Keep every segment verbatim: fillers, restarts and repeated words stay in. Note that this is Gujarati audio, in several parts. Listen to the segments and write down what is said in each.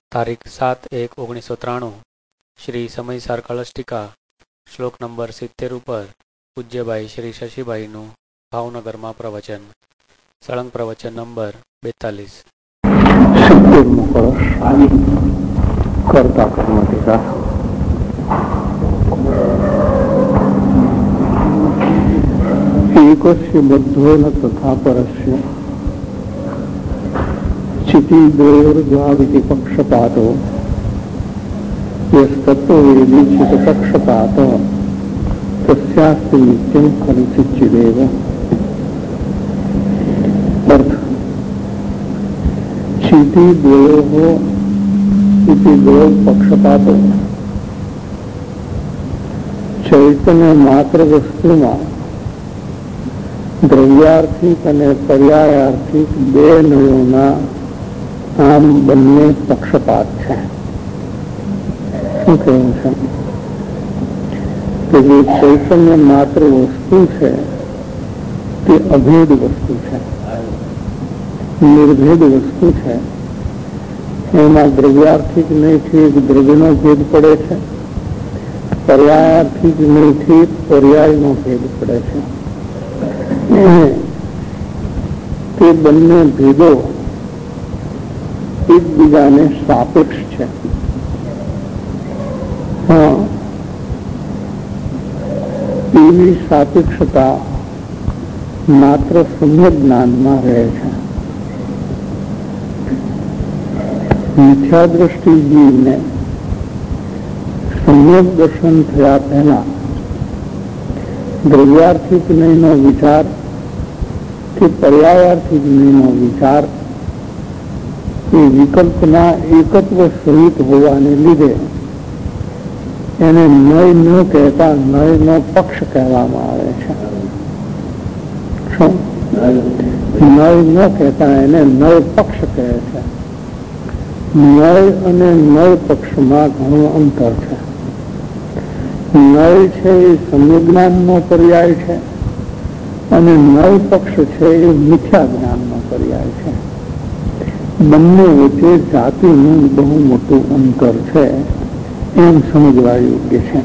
તારીખ સાત એક ઓગણીસો ત્રાણું શ્રી સમયસાર કળશટીકા શ્લોક નંબર સિત્તેર ઉપર પૂજ્યભાઈ શ્રી શશીભાઈનું ભાવનગરમાં પ્રવચન. સળંગ પ્રવચન નંબર બેતાલીસ. સિત્તેરમો કળશ કરતા કર્મટીકા. એકસ્ય બદ્ધોન તથા પરસ્ય ચિતિદ્વયોર્દ્વાવિતિ પક્ષપાતો યસ્તત્વવેદી ચિત્તપક્ષપાત તસ્યાસ્તિ નિત્યં ફલિસિચ્છિદેવ. અર્થ: ચિતિદ્વયોઃ ઇતિ દ્વયો પક્ષપાતો. ચૈતન્ય માત્ર વસ્તુમાં દ્રવ્યાર્થિક અને પર્યાયાર્થિક બે નયોના આમ બંને પક્ષપાત છે. શું કહેવું છે કે જે ચૈતન્ય માત્ર વસ્તુ છે તે અભેદ વસ્તુ છે, નિર્ભેદ વસ્તુ છે. એમાં દ્રવ્યાર્થિક નહીંથી દ્રવ્યનો ભેદ પડે છે, પર્યાયાર્થિક નહીંથી પર્યાયનો ભેદ પડે છે. તે બંને ભેદો એકબીજાને સાપેક્ષ છે. હા, એવી સાપેક્ષતા માત્ર સમ્યક જ્ઞાનમાં રહે છે. મિથ્યા દ્રષ્ટિ જીવને સમ્યક દર્શન થયા પહેલા દ્રવ્યાર્થિક નહીંનો વિચાર કે પર્યાયાર્થિક નહીંનો વિચાર એ વિકલ્પના એકત્વ સહિત હોવાને લીધે એને નય ન કહેતા નયનો પક્ષ કહેવામાં આવે છે. શું? નય ન કહેતા એને નય પક્ષ કહે છે. નય અને નય પક્ષમાં ઘણું અંતર છે. નય છે એ સમ્યજ્ઞાનનો પર્યાય છે અને નય પક્ષ છે એ મિથ્યા જ્ઞાનનો પર્યાય છે. બંને વચ્ચે જાતિનું બહુ મોટું અંતર છે એમ સમજવા યોગ્ય છે.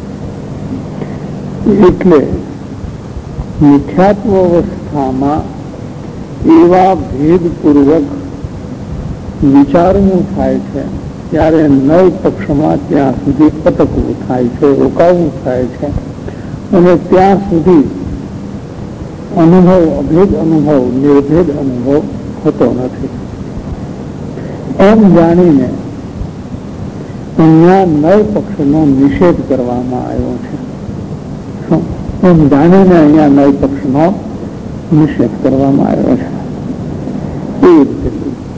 એટલે મિથ્યાત્વ અવસ્થામાં એવા ભેદપૂર્વક વિચારવું થાય છે ત્યારે નવ પક્ષમાં ત્યાં સુધી અટકવું થાય છે, રોકાવું થાય છે અને ત્યાં સુધી અનુભવ અભેદ અનુભવ નિર્ભેદ અનુભવ થતો નથી. એમ જાણીને અહીંયા નવ પક્ષનો નિષેધ કરવામાં આવ્યો છે. એમ જાણીને અહીંયા નવ પક્ષનો નિષેધ કરવામાં આવ્યો છે. એ રીતે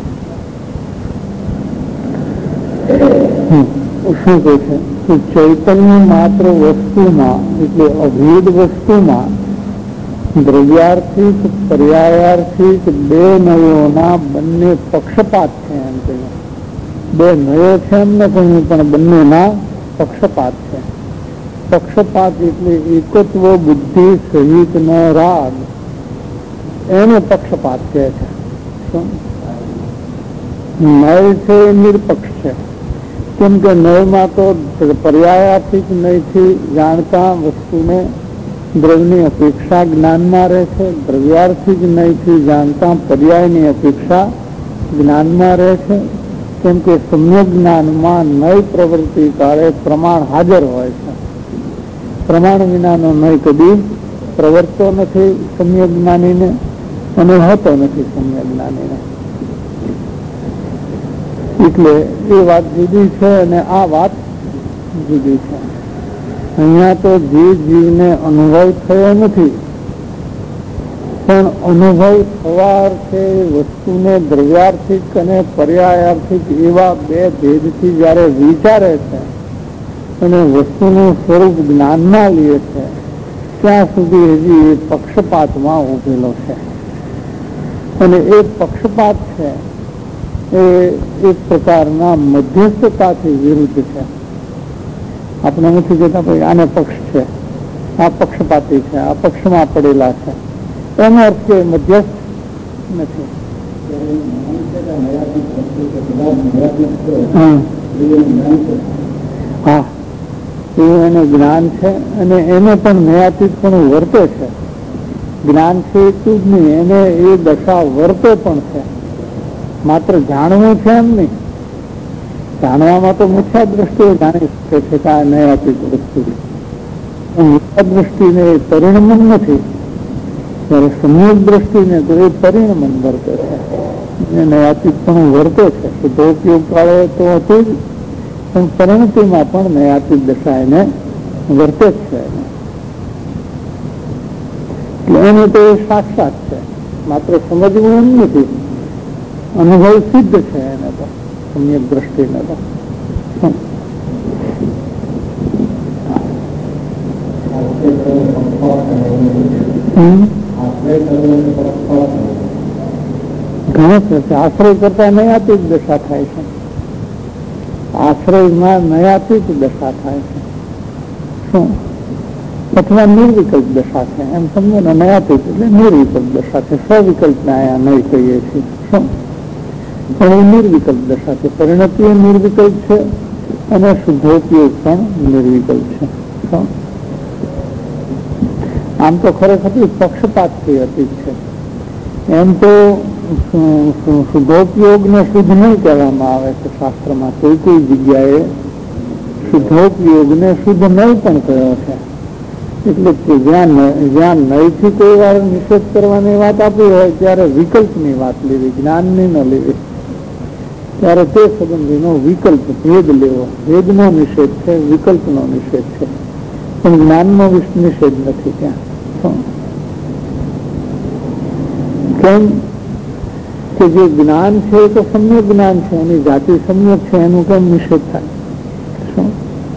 શું કહે છે કે ચૈતન્ય માત્ર વસ્તુમાં એટલે અભેદ વસ્તુમાં દ્રવ્યાર્થિક પર્યાયાર્થિક બે નયોના બંને પક્ષપાત છે. એમ કહ્યું બે નયો છે એમ ન કહ્યું, પણ બંનેના પક્ષપાત છે. પક્ષપાત એટલે એકત્વ બુદ્ધિ સહિતનો રાગ, એને પક્ષપાત કહે છે. નય છે એ નિરપક્ષ છે, કેમ કે નયમાં તો પર્યાયાર્થિક નયથી જાણતા વસ્તુને દ્રવ્યની અપેક્ષા જ્ઞાનમાં રહે છે, દ્રવ્યાર્થિક નયથી જાણતા પર્યાયની અપેક્ષા જ્ઞાનમાં રહે છે. કેમ કે સમ્યક જ્ઞાનમાં નય પ્રવૃત્તિ કાળે પ્રમાણ હાજર હોય છે. પ્રમાણ વિનાનો નય કદી પ્રવર્તતો નથી સમ્યક જ્ઞાનીને અને હોતો નથી સમ્યક જ્ઞાનીને. એટલે એ વાત જુદી છે અને આ વાત જુદી છે. અહીંયા તો જે જીવને અનુભવ થયો નથી, પણ અનુભવ થવા અર્થે વસ્તુને દ્રવ્યાર્થિક અને પર્યાયાર્થિક એવા બે ભેદથી જયારે વિચારે છે અને વસ્તુનું સ્વરૂપ જ્ઞાનમાં લે છે, ત્યાં સુધી હજી એ પક્ષપાતમાં ઉભેલો છે. અને એ પક્ષપાત છે એ એક પ્રકારના મધ્યસ્થતાથી વિરુદ્ધ છે. આપણે નથી કહેતા ભાઈ આને પક્ષ છે, આ પક્ષપાતી છે, આ પક્ષમાં પડેલા છે, એનો અર્થ કે મધ્યસ્થ નથી. હા, એવું એને જ્ઞાન છે અને એને પણ નયાતીત પણ વર્તે છે. જ્ઞાન છે એટલું જ નહીં, એને એ દશા વર્તે પણ છે. માત્ર જાણવું છે એમ નહીં. જાણવામાં તો મુખ્ય દ્રષ્ટિએ જાણી શકે છે કે આ નયાતીત વસ્તુ, મુખ્ય દ્રષ્ટિને એ પરિણમન નથી. જયારે સંયોગ દ્રષ્ટિને તો એ પરિણમન વર્તે છે, નયાતીત પણ વર્તે છે. શુદ્ધોપયોગ કાળે તો હતું જ, પણ પરિણતિમાં પણ નયાતીત દશા એને વર્તે જ છે. એટલે એને તો એ સાક્ષાત છે, માત્ર સમજવું એમ નથી, અનુભવ સિદ્ધ છે એને તો, સમ્યક દ્રષ્ટિને તો. ઘણો છે. આશ્રય કરતા નયાતીત દશા થાય છે. આશ્રયમાં નયાતીત દશા થાય છે. શું? અથવા નિર્વિકલ્પ દશા છે એમ સમજો ને. નયાતીત એટલે નિર્વિકલ્પ દશા છે. સ્વવિકલ્પને અહીંયા નહીં કહીએ છીએ. શું? પણ એ નિર્વિકલ્પ દશા છે. પરિણતિ એ નિર્વિકલ્પ છે અને શુદ્ધોપયોગ પણ નિર્વિકલ્પ છે. શું? આમ તો ખરેખર પક્ષપાતથી અતીત છે. એમ તો શુદ્ધોપયોગ ને શુદ્ધ નહીં કહેવામાં આવે છે શાસ્ત્રમાં. કોઈ કોઈ જગ્યાએ શુદ્ધોપયોગ ને શુદ્ધ નહીં પણ કહ્યો છે. એટલે જ્યાં જ્યાં નહીંથી કોઈ વાર નિષેધ કરવાની વાત આપી હોય ત્યારે વિકલ્પની વાત લેવી, જ્ઞાનની ન લેવી. ત્યારે તે સંબંધીનો વિકલ્પ ભેદ લેવો. ભેદનો નિષેધ છે, વિકલ્પનો નિષેધ છે, પણ જ્ઞાનનો નિષેધ નથી ત્યાં. કેમ કે જે જ્ઞાન છે એ તો સમ્યક જ્ઞાન છે, એની જાતિ સમ્યક છે, એનું કેમ નિષેધ થાય? શું?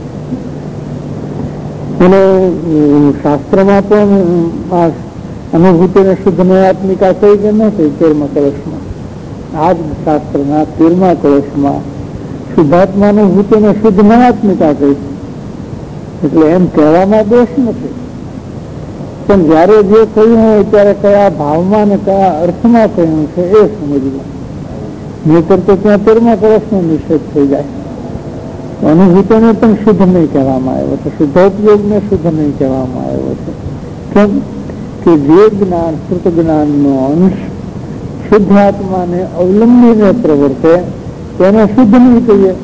એટલે શાસ્ત્રમાં પણ આ અનુભૂતિને શુદ્ધ નયાત્મિકા થઈ કે નથી. તેરમા કળશમાં, આ જ શાસ્ત્રના તેરમા કળશમાં શુદ્ધાત્માનુભૂતિને શુદ્ધ નયાત્મિકા કહી. એટલે એમ કહેવામાં દોષ નથી, પણ જયારે જે કહ્યું હોય ત્યારે કયા ભાવમાં ને કયા અર્થમાં કહ્યું છે એ સમજવું. નહીતર તો ત્યાં તેરમા કળશનો નિષેધ થઈ જાય. અનુભૂતિને પણ શુદ્ધ નહીં કહેવામાં આવ્યો છે, શુદ્ધોપયોગને શુદ્ધ નહીં કહેવામાં આવ્યો છે. કેમ કે જે જ્ઞાન શ્રુત જ્ઞાનનો અંશ શુદ્ધ આત્માને અવલંબીને પ્રવર્તે તેને શુદ્ધ નહીં કહીએ.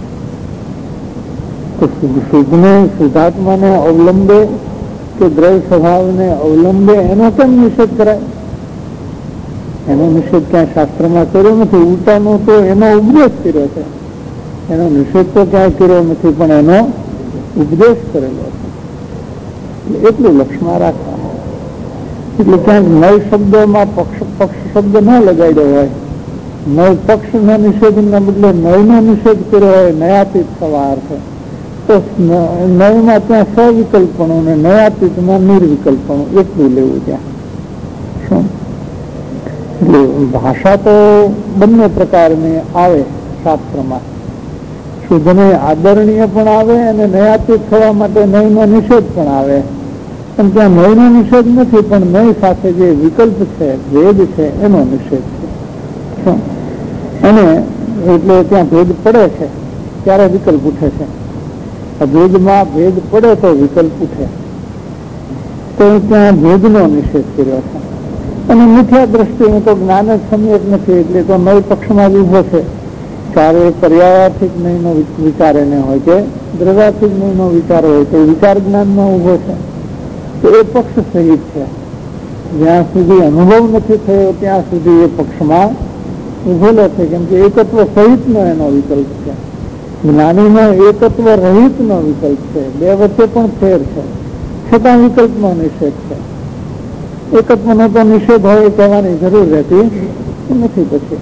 તો શુદ્ધને શુદ્ધાત્માને અવલંબે કે દ્રવ્ય સ્વભાવને અવલંબે એનો કેમ નિષેધ કરાય? એનો નિષેધ ક્યાં શાસ્ત્રમાં કર્યો નથી. ઉલટાનો તો એનો ઉપદેશ કર્યો છે. એનો નિષેધ તો ક્યાંય કર્યો નથી, પણ એનો ઉપદેશ કરેલો છે. એટલું લક્ષમાં રાખવાનું. એટલે ક્યાંક નવ શબ્દમાં પક્ષ પક્ષ શબ્દ ન લગાડ્યો હોય, નવ પક્ષના નિષેધના બદલે નવનો નિષેધ કર્યો હોય નયાતીત સવાર છે, તો નવમાં ત્યાં સવિકલ્પણું ને નયાતીતમાં નિર્વિકલ્પણું એટલું લેવું ત્યાં. શું? એટલે ભાષા તો બંને પ્રકારની આવે શાસ્ત્રમાં. શુદ્ધને આદરણીય પણ આવે અને નયાતીત થવા માટે નયનો નિષેધ પણ આવે. પણ ત્યાં નયનો નિષેધ નથી, પણ નય સાથે જે વિકલ્પ છે, ભેદ છે, એનો નિષેધ છે. અને એટલે ત્યાં ભેદ પડે છે ત્યારે વિકલ્પ ઉઠે છે. ભેદમાં ભેદ પડે તો વિકલ્પ ઉઠે, તો ત્યાં ભેદનો નિષેધ કર્યો છે. અને મિથ્યા દ્રષ્ટિએ તો જ્ઞાન જ સમ્યક નથી, એટલે તો નવ પક્ષમાં જ ઉભો છે. ચારે પર્યાયાર્થિક નયનો વિચાર એને હોય કે દ્રવ્યાર્થિક નયનો વિચાર હોય તો વિચાર જ્ઞાનમાં ઉભો છે, તો એ પક્ષ સહિત છે. જ્યાં સુધી અનુભવ નથી થયો ત્યાં સુધી એ પક્ષમાં ઉભેલો છે. કેમ કે એકત્વ સહિતનો એનો વિકલ્પ છે, જ્ઞાનીનો એકત્વ રહિતનો વિકલ્પ છે. બે વચ્ચે પણ ફેર છે, છતાં વિકલ્પનો નિષેધ છે. એકત્વનો તો નિષેધ હોય એ કહેવાની જરૂર રહેતી નથી. પછી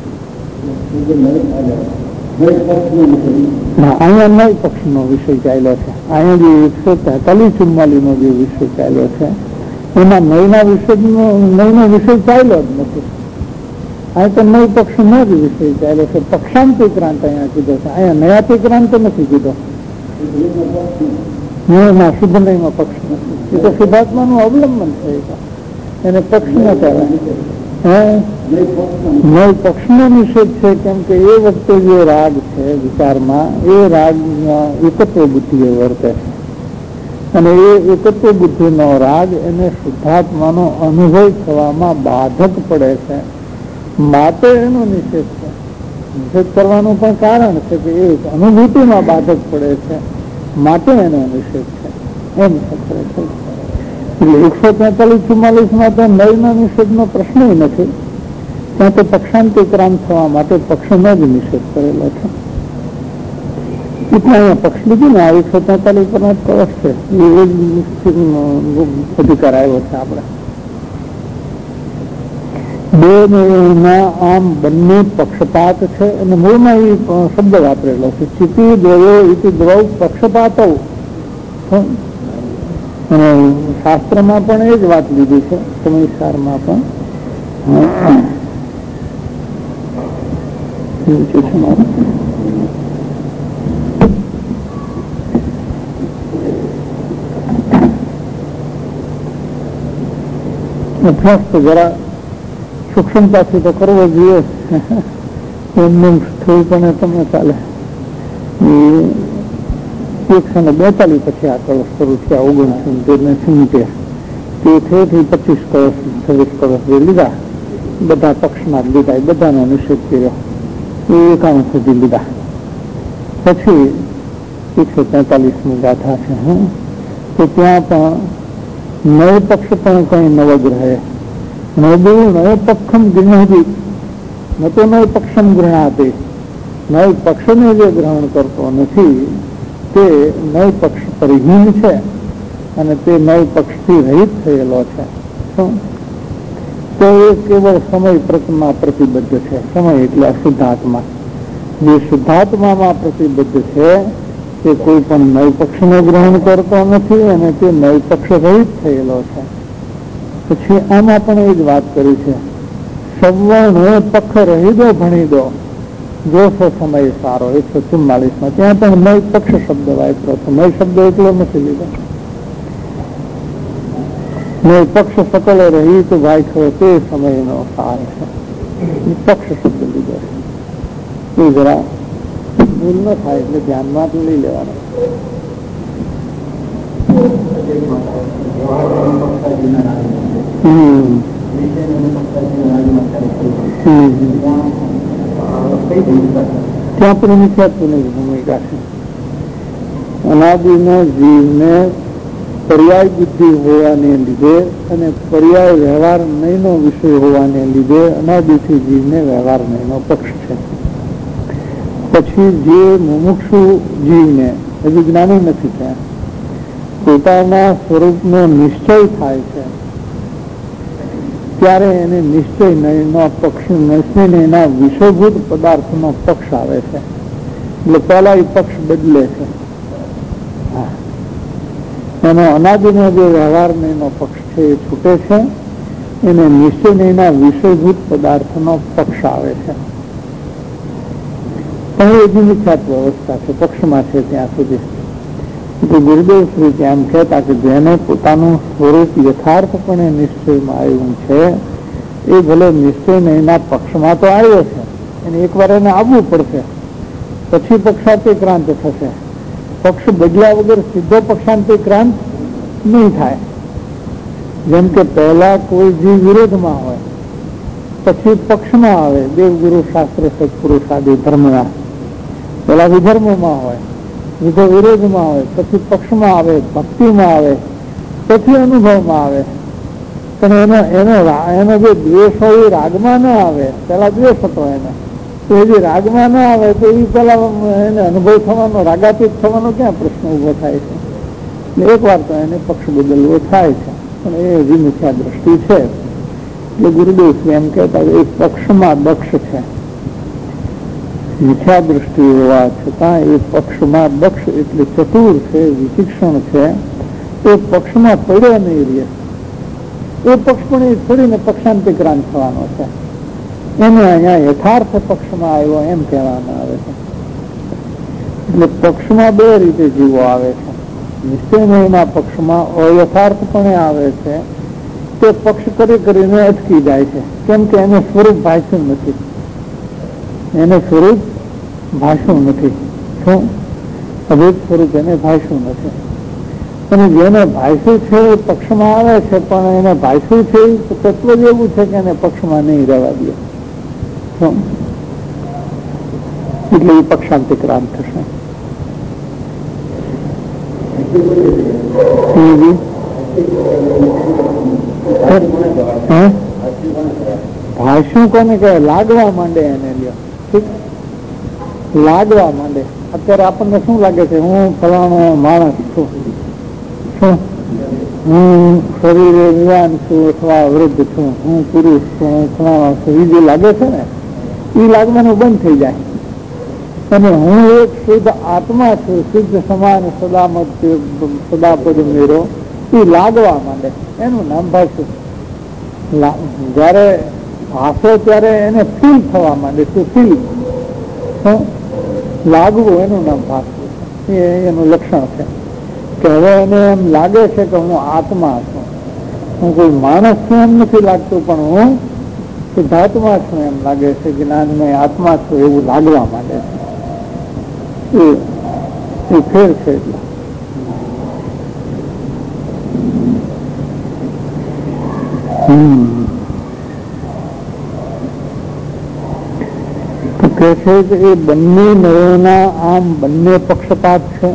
અહીંયા નય પક્ષનો વિષય ચાલ્યો છે. અહીંયા જે એકસો તેતાલીસ ચુમ્માલીસ નો જે વિષય ચાલ્યો છે એમાં નયના વિષય નયનો વિષય ચાલ્યો જ નથી. અહીં તો નય પક્ષનો જ વિષય ચાલ્યો છે. પક્ષાંતિક્રાંત અહીંયા કીધો છે, અહીંયા નયાતિક્રાંત નથી કીધો. ના, શુદ્ધ નયમાં પક્ષ નથી. એ તો શુદ્ધાત્માનું અવલંબન છે, એને પક્ષ ન કહેવાય. નય પક્ષનો નિષેધ છે, કેમ કે એ વખતે જે રાગ છે વિચારમાં, એ રાગ એકત્વ બુદ્ધિએ વર્તે છે, અને એ એકત્વ બુદ્ધિનો રાગ એને શુદ્ધાત્માનો અનુભવ થવામાં બાધક પડે છે, માટે એનો નિષેધ છે. નિષેધ કરવાનું પણ કારણ છે કે એ અનુભૂતિમાં બાધક પડે છે, માટે એનો નિષેધ છે. એમ સત્રે છે. એટલે એકસો તેતાલીસ ચુમ્માલીસ માં તો નયનો નિષેધ નો પ્રશ્ન નથી. ત્યાં તો પક્ષાંતિક્રાંત થવા માટે પક્ષનો જ નિષેધ કરેલો છે. એટલે અહીંયા પક્ષ લીધું ને આ એકસો તેતાલીસ પર કવચ છે, એ અધિકાર આવ્યો છે આપણે. બે ના આમ બંને પક્ષપાત છે, અને મૂળમાં એ શબ્દ વાપરેલો છે, ચિતિ દેવો ઇતિ દ્રવ પક્ષપાતો. અને શાસ્ત્રમાં પણ એ જ વાત લીધી છે, સમયસારમાં પણ એવું છે મારું. અભ્યાસ તો જરા સૂક્ષ્મતાથી તો કરવો જોઈએ, એમને થોડું પણ તમને ચાલે. એકસો ને બેતાલીસ પછી આ કળશ શરૂ થયા, ઓગણીસો ને સિત્તેર તે થી પચીસ કળશ છવ્વીસ કળશ જે લીધા બધા પક્ષમાં લીધા, એ બધાનો નિષેધ કર્યો, એ એકાણું સુધી લીધા. પછી એકસો તેતાલીસની ગાથા છે, હા, તો ત્યાં પણ નવ પક્ષ પણ કઈ નવગ્રહે નવ નવ પક્ષમ ગૃહતી ન તો નવ પક્ષમ ગૃહાતી. નવ પક્ષને જે ગ્રહણ કરતો નથી તે નવ પક્ષ પરિહીન છે, અને તે નવ પક્ષથી રહિત થયેલો છે. તો એ કેવળ સમય પ્રતમાં પ્રતિબદ્ધ છે. સમય એટલે શુદ્ધાત્મા. જે શુદ્ધાત્મામાં પ્રતિબદ્ધ છે તે કોઈ પણ નવ પક્ષને ગ્રહણ કરતો નથી, અને તે નવ પક્ષ રહિત થયેલો છે. પછી આમાં પણ એ જ વાત કરી છે, સવર્ણ પક્ષ રહી દો ભણી દો જોશો સમય સારો. એકસો ચુમ્માલીસ માં ત્યાં પણ નવ પક્ષ શબ્દ વાપરો છે. નવ શબ્દ એટલો નથી લીધો. નવ પક્ષ સકલ રહી તો ભાઈ થયો તે સમયનો સાર છે, પક્ષ શબ્દ લીધો છે. એ જરા ભૂલ ન થાય એટલે ધ્યાનમાં લઈ લેવાનો. હમ ત્યાં પણ મિથ્યાત્વની ભૂમિકા છે. અનાદિના જીવને પર્યાય બુદ્ધિ હોવાને લીધે અને પર્યાય વ્યવહાર નયનો વિષય હોવાને લીધે અનાદિથી જીવને વ્યવહાર નયનો પક્ષ છે. પછી જે મુમુક્ષુ જીવને હજુ જ્ઞાની નથી ત્યાં પોતાના સ્વરૂપનો નિશ્ચય થાય છે, ત્યારે એને નિશ્ચય નયનો પક્ષ નિશ્ચય નયના વિષયભૂત પદાર્થનો પક્ષ આવે છે. એટલે પહેલા એ પક્ષ બદલે છે. એનો અનાદિનો જે વ્યવહાર નયનો પક્ષ છે એ છૂટે છે, એને નિશ્ચય નયના વિષયભૂત પદાર્થનો પક્ષ આવે છે. પણ એ હજી મિથ્યાત્વ અવસ્થા છે, પક્ષમાં છે ત્યાં સુધી. ગુરુદેવ શ્રી એમ કહેતા કે જેને પોતાનું સ્વરૂપ યથાર્થપણે નિશ્ચયમાં આવ્યું છે એ ભલે નિશ્ચય એના પક્ષમાં તો આવ્યો છે, એને એકવાર એને આવવું પડશે, પછી પક્ષાંતિક્રાંત થશે. પક્ષ બદલ્યા વગર સીધો પક્ષાંતિક્રાંત નહીં થાય. જેમ કે પહેલા કોઈ જીવ વિરોધમાં હોય, પછી પક્ષમાં આવે, દેવગુરુ શાસ્ત્ર સત્પુરુષ આદિ ધર્મના. પેલા વિધર્મમાં હોય, વિધો વિરોધમાં હોય, પછી પક્ષમાં આવે, ભક્તિમાં આવે, પછી અનુભવમાં આવે. પણ એનો એનો એનો જે દ્વેષ હોય એ રાગમાં ના આવે. પેલા દ્વેષ હતો એને, તો એ જે રાગમાં ના આવે તો એ પેલા એને અનુભવ થવાનો, રાગાતીત થવાનો ક્યાં પ્રશ્ન ઉભો થાય છે. એક વાર તો એને પક્ષ બદલવો થાય છે, પણ એ હજી મિથ્યા દ્રષ્ટિ છે. એટલે ગુરુદેવ એમ કહેતા એ પક્ષમાં દક્ષ છે. મિથ્યા દ્રષ્ટિ હોવા છતાં એ પક્ષમાં દક્ષ એટલે ચતુર છે, વિચિક્ષણ છે. એ પક્ષમાં પડ્યો નહીં રહે. એ પક્ષ પણ એ છોડીને પક્ષાંતિક્રાંત થવાનો છે. એને અહીંયા યથાર્થ પક્ષમાં આવ્યો એમ કહેવામાં આવે છે. એટલે પક્ષમાં બે રીતે જીવો આવે છે. નિશ્ચયના પક્ષમાં અયથાર્થપણે આવે છે, તે પક્ષ કરી કરીને અટકી જાય છે. કેમ કે એને સ્વરૂપ ભાષ્યું નથી, એને સ્વરૂપ ભાષ્યું નથી. શું અભેદ સ્વરૂપ એને ભાષ્યું નથી. અને જેને ભાષ્યું છે એ પક્ષમાં આવે છે, પણ એને ભાષ્યું છે એ તત્વ જ એવું છે કે એને પક્ષમાં નહીં રહેવા દે. એટલે એ પક્ષાંતિક્રાંત થશે. ભાષ્યું કોને કહેવાય? લાગવા માંડે એને લ્યો. ઠીક, લાગવા માંડે. અત્યારે આપણને શું લાગે છે? હું ફલાણો માણસ છું, શું હું શરીરે વિવાન છું અથવા વૃદ્ધ છું, હું પુરુષ છું, હું ફલાણો છું, એ જે લાગે છે ને એ લાગવાનું બંધ થઈ જાય. અને હું એક શુદ્ધ આત્મા છું, શુદ્ધ સમાન સદામત સદાપદ મેરો, એ લાગવા માંડે. એનું નામ ભાષ્યું. જયારે ભાષો ત્યારે એને ફીલ થવા માંડે. શું ફીલ? લાગવું, એનું નામ ભાષ્યું. એ એનું લક્ષણ છે કે હવે એને એમ લાગે છે કે હું આત્મા છું, હું કોઈ માણસ છું એમ નથી લાગતું, પણ હું શુદ્ધાત્મા છું એમ લાગે છે. જ્ઞાનમય આત્મા છું એવું લાગવા માંડે છે. એ ફેર છે. એટલે કે છે કે એ બંને નયોના આમ બંને પક્ષપાત છે.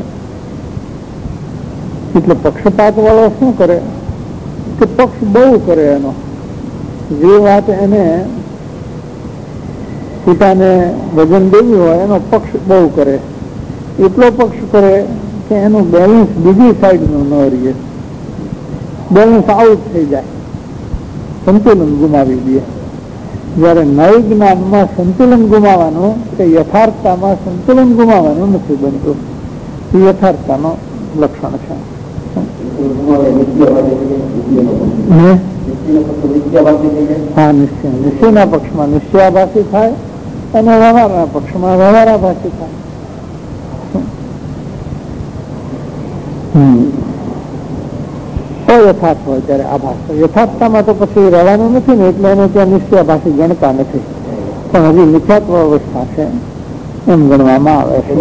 એટલે પક્ષપાત વાળો શું કરે કે પક્ષ બહુ કરે. એનો જે વાત એને પિતાને વજન દેવી હોય એનો પક્ષ બહુ કરે. એટલો પક્ષ કરે કે એનું બેલેન્સ બીજી સાઈડ નું ન રહે, બેલેન્સ આઉટ થઈ જાય, સંતુલન ગુમાવી દે. જયારે નય જ્ઞાનમાં સંતુલન ગુમાવાનું કે યથાર્થતામાં સંતુલન ગુમાવાનું નથી બનતું. એ યથાર્થતાનો લક્ષણ છે. હા, નિશ્ચય નિશ્ચયના પક્ષમાં નિશ્ચયાભાસી થાય અને વ્યવહારના પક્ષમાં વ્યવહારાભાસી થાય. અયથાર્થ હોય ત્યારે આભાસ. યથાર્થતામાં તો પછી રહેવાનું નથી ને, એટલે એને ત્યાં નિશ્ચયાભાસી ગણતા નથી, પણ હજી મિથ્યાત્વ અવસ્થા છે એમ ગણવામાં આવે છે.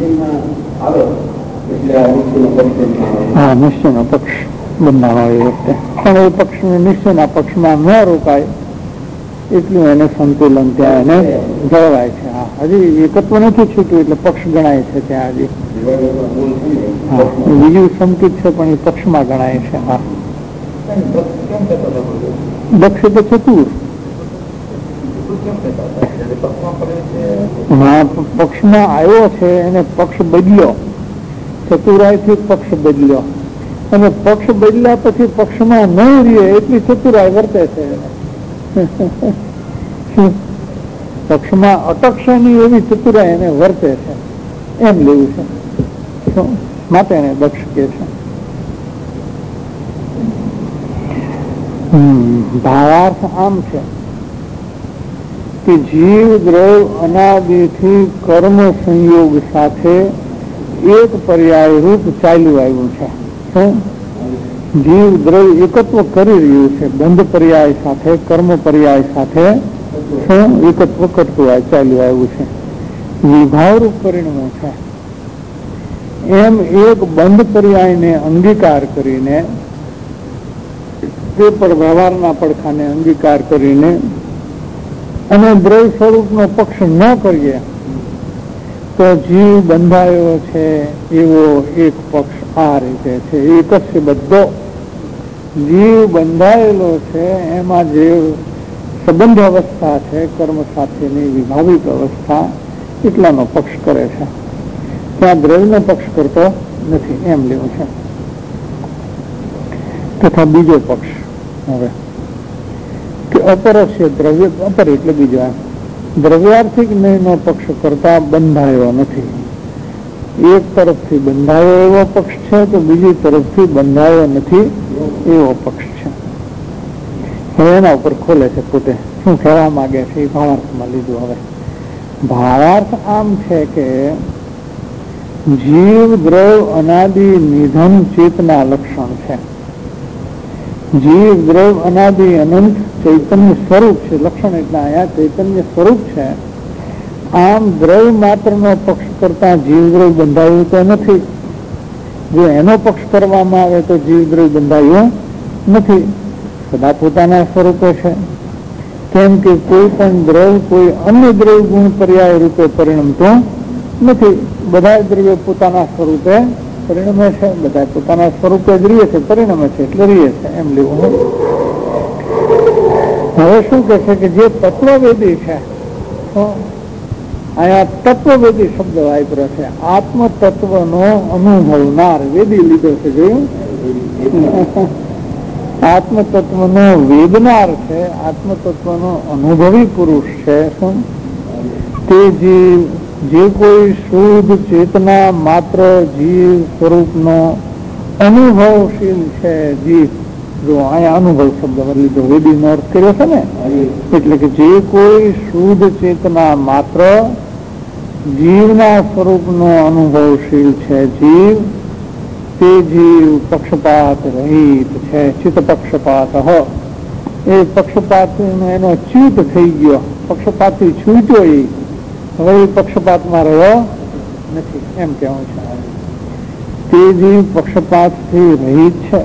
હા, નિશ્ચયનો પક્ષ બંધાવા એ વખતે પણ એ પક્ષ નિશ્ચયના પક્ષમાં ન રોકાય એટલું એને સંતુલન ત્યાં એને જળવાય છે. હા, હજી એકત્વ નથી છૂટ્યું એટલે પક્ષ ગણાય છે ત્યાં હજી. હા, બીજું સંકિત છે પણ એ પક્ષમાં ગણાય છે. હા, દક્ષ તો ચતુર. હા, પક્ષમાં આવ્યો છે એને પક્ષ બદલ્યો, ચતુરાઈથી પક્ષ બદલ્યો, અને પક્ષ બદલ્યા પછી પક્ષમાં ન રહે એટલી ચતુરાઈ વર્તે છે. પક્ષમાં અટકશે નહીં એવી ચતુરાઈ એને વર્તે છે એમ લેવું છે. માટે એને દક્ષ કે છે. ભાવાર્થ આમ છે કે જીવ દ્રવ અનાદિથી કર્મ સંયોગ સાથે એક પર્યાય રૂપ ચાલ્યું આવ્યું છે. શું જીવ દ્રવ એકત્વ કરી રહ્યું છે, બંધ પર્યાય સાથે કર્મ પર્યાય સાથે શું એકત્વ કરતું ચાલ્યું આવ્યું છે, વિભાવ રૂપ પરિણમો છે. એમ એક બંધ પર્યાયને અંગીકાર કરીને, તે પર વ્યવહારના પડખાને અંગીકાર કરીને અને દ્રવ્ય સ્વરૂપનો પક્ષ ન કરીએ તો જીવ બંધાયો છે એવો એક પક્ષ આ રીતે છે. એક જ છે બધો જીવ બંધાયેલો છે, એમાં જે સંબંધ અવસ્થા છે કર્મ સાથેની વિભાવિક અવસ્થા, એટલાનો પક્ષ કરે છે. ત્યાં દ્રવ્યનો પક્ષ કરતો નથી એમ લેવું છે. તથા બીજો પક્ષ હવે કે અપરોક્ષ દ્રવ્ય, અપર એટલે બીજો દ્રવ્યાર્થિક નો પક્ષ કરતા બંધાયો નથી. એક તરફથી બંધાયો એવો પક્ષ છે તો બીજી તરફથી બંધાયો નથી એવો પક્ષ છે. હવે એના ઉપર ખોલે છે પોતે શું કહેવા માંગે છે એ ભાવાર્થમાં લીધું. હવે ભાવાર્થ આમ છે કે જીવ દ્રવ અનાદિ નિધન ચેતના લક્ષણ છે. જીવ દ્રવ અનાદિ અનંત ચૈતન્ય સ્વરૂપ છે. લક્ષણ એટલે અહીંયા ચૈતન્ય સ્વરૂપ છે. આમ દ્રવ માત્રનો પક્ષ કરતા જીવ દ્રવ બંધાયું તો નથી. જો એનો પક્ષ કરવામાં આવે તો જીવ દ્રવ બંધાયું નથી. સદા પોતાના સ્વરૂપે છે. કેમ કે કોઈ પણ દ્રવ કોઈ અન્ય દ્રવ ગુણ પર્યાય રૂપે પરિણમતો નથી. બધા દ્રવ્યો પોતાના સ્વરૂપે પરિણમે છે. બધા પોતાના સ્વરૂપે જ રહીએ છે, પરિણમે છે એટલે રહીએ છે, એમ લેવું. હવે શું કે છે કે જે તત્વવેદી છે, અહીંયા તત્વવેદી શબ્દ વાપર્યો છે. આત્મ તત્વનો અનુભવનાર વેદી લીધો છે. જોયું? આત્મ તત્વનો વેદનાર છે, આત્મ તત્વનો અનુભવી પુરુષ છે. શું તે જીવ જે કોઈ શુદ્ધ ચેતના માત્ર જીવ સ્વરૂપનો અનુભવશીલ છે. જીવ જો અહીંયા અનુભવ શબ્દ લીધો, વેદીનો અર્થ કર્યો છે ને, એટલે કે જે કોઈ શુદ્ધ ચેતના માત્ર જીવના સ્વરૂપનો અનુભવશીલ છે જીવ, તે જીવ પક્ષપાત રહિત છે. ચિત્ત પક્ષપાત એ પક્ષપાત એનો ચ્યુત થઈ ગયો, પક્ષપાતથી છૂટ્યો. એ હવે એ પક્ષપાતમાં રહ્યો નથી એમ કહેવું છે. તે જીવ પક્ષપાતથી રહિત છે.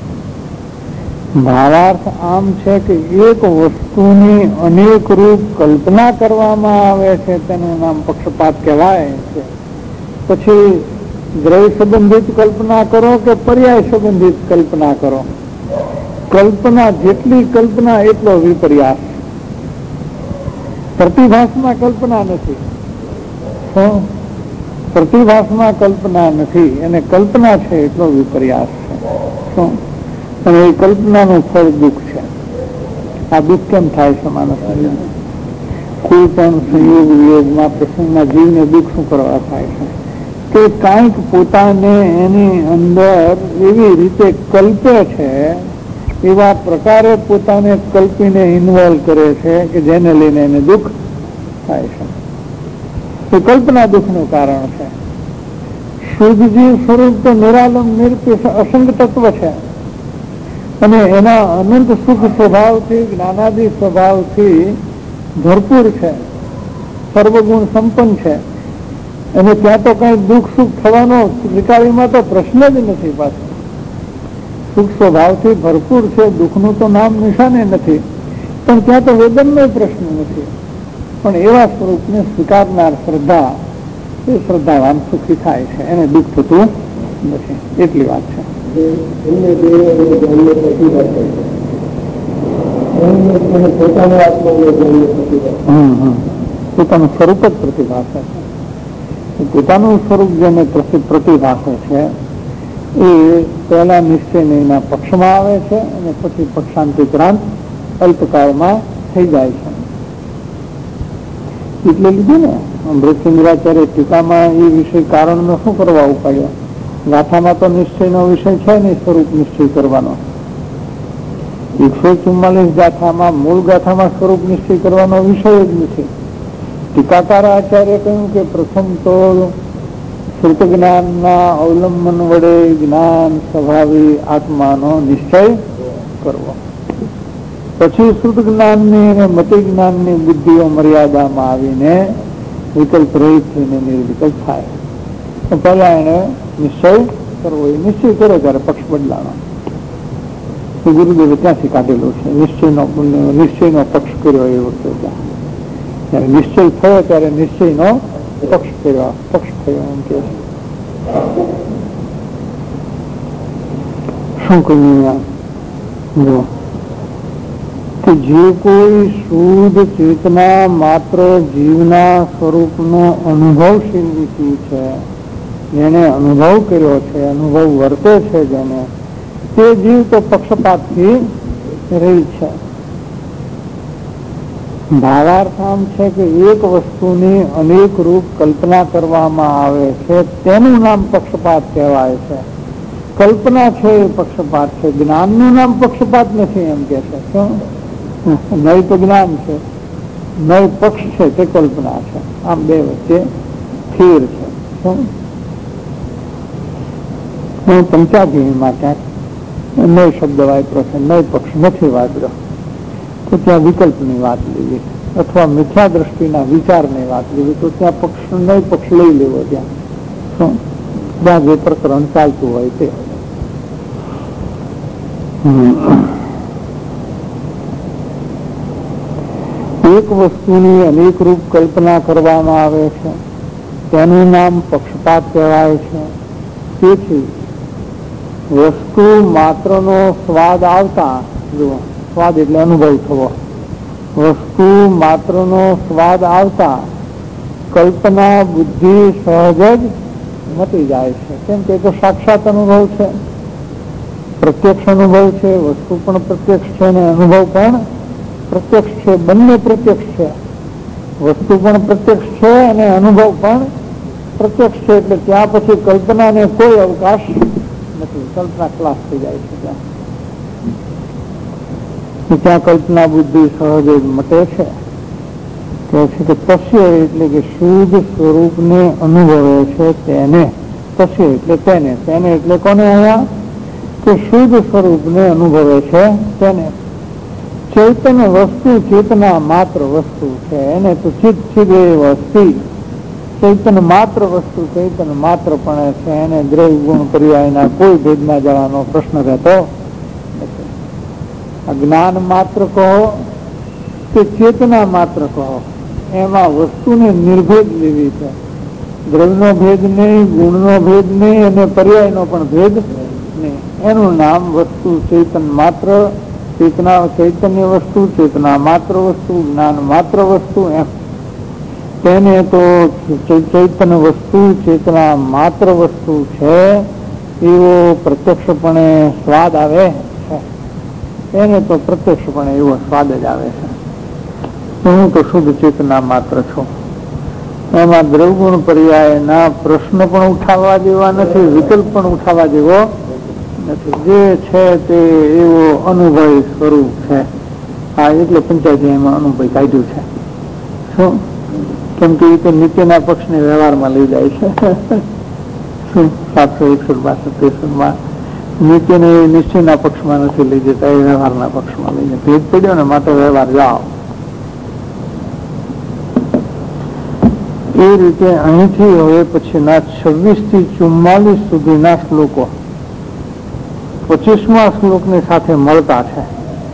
ભાવાર્થ આમ છે કે એક વસ્તુની અનેક રૂપ કલ્પના કરવામાં આવે છે તેનું નામ પક્ષપાત કહેવાય છે. પછી દ્રવ્ય સંબંધિત કલ્પના કરો કે પર્યાય સંબંધિત કલ્પના કરો, કલ્પના જેટલી કલ્પના એટલો વિપર્યાસ. પ્રતિભાસમાં કલ્પના નથી, પ્રતિભાસમાં કલ્પના નથી, એને કલ્પના છે એટલો વિપર્યાસ છે. અને એ કલ્પનાનું ફળ દુઃખ છે. આ દુઃખ કેમ થાય છે માણસને? કોઈ પણ સંયોગ વિયોગમાં પ્રસંગમાં જીવને દુઃખ શું કરવા થાય છે કે કાંઈક પોતાને એની અંદર એવી રીતે કલ્પે છે, એવા પ્રકારે પોતાને કલ્પીને ઇન્વોલ્વ કરે છે કે જેને લઈને એને દુઃખ થાય છે. તો કલ્પના દુઃખનું કારણ છે. શુદ્ધ જીવ સ્વરૂપ તો નિરાલમ નિરપેક્ષ અસંગ તત્વ છે અને એના અનંત સુખ સ્વભાવથી, જ્ઞાનાદિ સ્વભાવથી ભરપૂર છે, સર્વગુણ સંપન્ન છે. અને ત્યાં તો કઈ દુઃખ સુખ થવાનો ત્રિકાળીમાં તો પ્રશ્ન જ નથી. પાછું સુખ સ્વભાવથી ભરપૂર છે, દુઃખનું તો નામ નિશાને નથી, પણ ત્યાં તો વેદનનો પ્રશ્ન નથી. પણ એવા સ્વરૂપને સ્વીકારનાર શ્રદ્ધા, એ શ્રદ્ધાવાન સુખી થાય છે, એને દુઃખ થતું નથી. એટલી વાત છે. પોતાનું સ્વરૂપ જ પ્રતિભાષે છે. પોતાનું સ્વરૂપ જેને પ્રતિભાષે છે એ પહેલા નિશ્ચયના પક્ષમાં આવે છે અને પછી પક્ષાંતિક્રાંત અલ્પકાળમાં થઈ જાય છે. એટલે લીધું ને અમૃતચંદ્રાચાર્ય ટીકામાં એ વિષય કારણનો શું કરવા ઉપાડ્યો? ગાથામાં તો નિશ્ચયનો વિષય છે નહીં, સ્વરૂપ નિશ્ચય કરવાનો. એકસો ચુમ્માલીસ ગાથામાં, મૂળ ગાથામાં સ્વરૂપ નિશ્ચય કરવાનો વિષય જ નથી. ટીકાકાર આચાર્ય કહ્યું કે પ્રથમ તો શ્રુત જ્ઞાનના અવલંબન વડે જ્ઞાન સ્વભાવી આત્માનો નિશ્ચય કરવો, પછી શ્રુત જ્ઞાનની અને મતિ જ્ઞાનની બુદ્ધિઓ મર્યાદામાં આવીને વિકલ્પ રહિત થઈને નિર્વિકલ્પ થાય. પહેલા એને નિશ્ચય કરવો. એ નિશ્ચય કરે ત્યારે પક્ષ બદલાનો. ગુરુદેવે ત્યાંથી કાઢેલું છે. નિશ્ચયનો નિશ્ચયનો પક્ષ કર્યો એ વખતે જયારે નિશ્ચય થયો ત્યારે નિશ્ચયનો પક્ષ કર્યો પક્ષ થયો એમ કે શું કહ્યું? જો કે જે કોઈ શુદ્ધ ચેતના માત્ર જીવના સ્વરૂપનો અનુભવશીલ વિષય છે, જેને અનુભવ કર્યો છે, અનુભવ વર્તે છે જેને, તે જીવ તો પક્ષપાતથી રહી છે. ભાવાર્થ આમ છે કે એક વસ્તુની અનેક રૂપ કલ્પના કરવામાં આવે છે તેનું નામ પક્ષપાત કહેવાય છે. કલ્પના છે એ પક્ષપાત છે, જ્ઞાનનું નામ પક્ષપાત નથી એમ કે છે. શું? નય તો જ્ઞાન છે, નય પક્ષ છે તે કલ્પના છે. આમ બે વચ્ચે સ્થિર છે. શું? હું પંચાધ્યાયમાં ક્યાંક નય શબ્દ વાપરો છે, નય પક્ષ નથી વાપર્યો, તો ત્યાં વિકલ્પની વાત લેવી, અથવા મિથ્યા દ્રષ્ટિના વિચારની વાત લેવી, તો ત્યાં પક્ષ નય પક્ષ લઈ લેવો. ત્યાં શું ત્યાં જે પ્રકરણ ચાલતું હોય તે. એક વસ્તુની અનેક રૂપ કલ્પના કરવામાં આવે છે, તેનું નામ પક્ષપાત કહેવાય છે. તેથી વસ્તુ માત્રનો સ્વાદ આવતા, જુઓ સ્વાદ એટલે અનુભવ થવો, વસ્તુ માત્રનો સ્વાદ આવતા કલ્પના બુદ્ધિ સહજ જ મટી જાય છે. કેમ કે તો સાક્ષાત અનુભવ છે, પ્રત્યક્ષ અનુભવ છે, વસ્તુ પણ પ્રત્યક્ષ છે અને અનુભવ પણ પ્રત્યક્ષ છે. બંને પ્રત્યક્ષ છે, વસ્તુ પણ પ્રત્યક્ષ છે અને અનુભવ પણ પ્રત્યક્ષ છે. એટલે ત્યાં પછી કલ્પનાને કોઈ અવકાશ નથી, કલ્પના ક્લાસ થઈ જાય છે. ત્યાં ત્યાં કલ્પના બુદ્ધિ સહજ જ મટે છે. કહે છે કે તસ્ય એટલે કે શુદ્ધ સ્વરૂપને અનુભવે છે તેને, તસ્ય એટલે તેને, તેને એટલે કોને અહીંયા કે શુદ્ધ સ્વરૂપને અનુભવે છે તેને. ચૈતન્ય વસ્તુ ચેતના માત્ર વસ્તુ છે, એને તો ચિત્ત ચિદ વસ્તી, ચૈતન્ય માત્ર વસ્તુ ચૈતન્ય માત્ર પણ છે, એને દ્રવ્ય ગુણ પર્યાયના કોઈ ભેદમાં જવાનો પ્રશ્ન રહેતો નથી. જ્ઞાન માત્ર કહો કે ચેતના માત્ર કહો, એમાં વસ્તુને નિર્ભેદ લેવી છે. દ્રવ્યનો ભેદ નહીં, ગુણનો ભેદ નહીં અને પર્યાયનો પણ ભેદ નહીં. એનું નામ વસ્તુ ચેતન માત્ર, ચેતના ચૈતન્ય વસ્તુ, ચેતના માત્ર વસ્તુ, જ્ઞાન માત્ર વસ્તુ. એમ તેને તો ચૈતન્ય વસ્તુ ચેતના માત્ર વસ્તુ છે એવો પ્રત્યક્ષપણે સ્વાદ આવે છે, એને તો પ્રત્યક્ષપણે એવો સ્વાદ જ આવે છે. હું તો શુદ્ધ ચેતના માત્ર છું. એમાં દ્રવગુણ પર્યાયના પ્રશ્ન પણ ઉઠાવવા જેવા નથી, વિકલ્પ પણ ઉઠાવવા જેવો નથી. જે છે તે એવો અનુભવી સ્વરૂપ છે. હા, એટલે પંચાયતી એમાં અનુભવ કાઢ્યું છે. શું? કેમ કે એ તો નીચેના પક્ષને વ્યવહારમાં લઈ જાય છે. શું સાતસો એકસઠ બાસઠ ત્રેસઠ માં નીચેને નિશ્ચયના પક્ષમાં નથી લઈ જતા, એ વ્યવહારના પક્ષમાં લઈ જાય. ભેદ પડ્યો ને માટે વ્યવહાર જાઓ. એ રીતે અહીંથી હવે પછીના છવ્વીસ થી ચુમ્માલીસ સુધીના શ્લોકો પચીસમા શ્લોકની સાથે મળતા છે.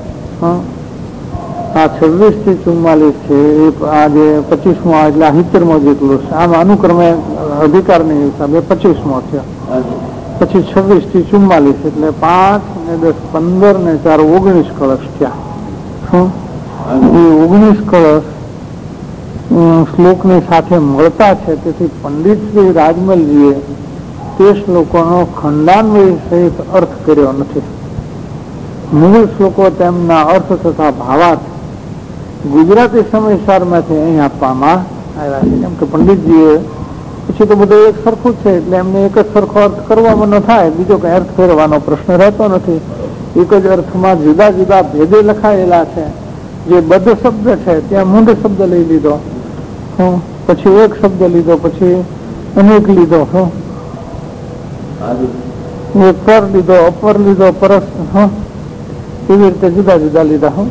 આ છવ્વીસ થી ચુમ્માલીસ છે, આ જે પચીસમો એટલે સિત્તેરમો જેટલું છે. આમ અનુક્રમે અધિકારની હિસાબે પચીસમો છે, પછી છવ્વીસ થી ચુમ્માલીસ એટલે પાંચ ને દસ પંદર ને ચાર ઓગણીસ કળશ થયા. શું એ ઓગણીસ કળશ શ્લોકની સાથે મળતા છે. તેથી પંડિત શ્રી રાજમલજીએ તે શ્લોકોનો ખંડાન્વય સહિત અર્થ કર્યો નથી. મૂળ શ્લોકો તેમના અર્થ તથા ભાવાર્થ ગુજરાતી સમયસારમાંથી અહીં આપવામાં આવ્યા છે. કેમ કે પંડિતજીએ પછી તો બધું એક સરખું છે એટલે એમને એક જ સરખો અર્થ કરવામાં ન થાય, બીજો કઈ અર્થ ફેરવાનો પ્રશ્ન રહેતો નથી. એક જ અર્થમાં જુદા જુદા ભેદે લખાયેલા છે. જે બદ્ધ શબ્દ છે ત્યાં મૂંઢ શબ્દ લઈ લીધો, પછી એક શબ્દ લીધો, પછી અનેક લીધો, એક પર લીધો, અપર લીધો, પરસ, એવી રીતે જુદા જુદા લીધા. હું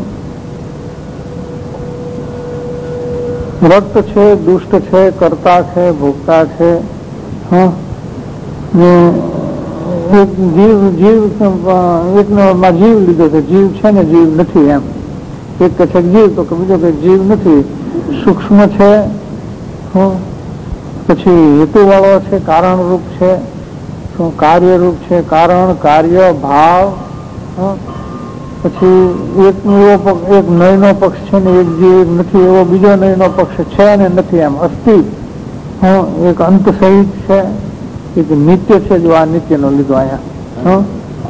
રક્ત છે, દુષ્ટ છે, કર્તા છે, ભોગતા છે. એક જીવ જીવ એકમાં જીવ લીધો છે, જીવ છે ને જીવ નથી. એમ એક કે છે જીવ તો બીજો કે જીવ નથી. સૂક્ષ્મ છે, પછી હેતુ વાળો છે, કારણ રૂપ છે, શું કાર્ય રૂપ છે, કારણ કાર્ય ભાવ. પછી એક એવો એક નયનો પક્ષ છે ને એક જીવ નથી, એવો બીજો નયનો પક્ષ છે ને નથી. એમ અસ્થિ એક અંત સહિત છે, એક નિત્ય છે. જો આ નિત્યનો લીધો અહીંયા,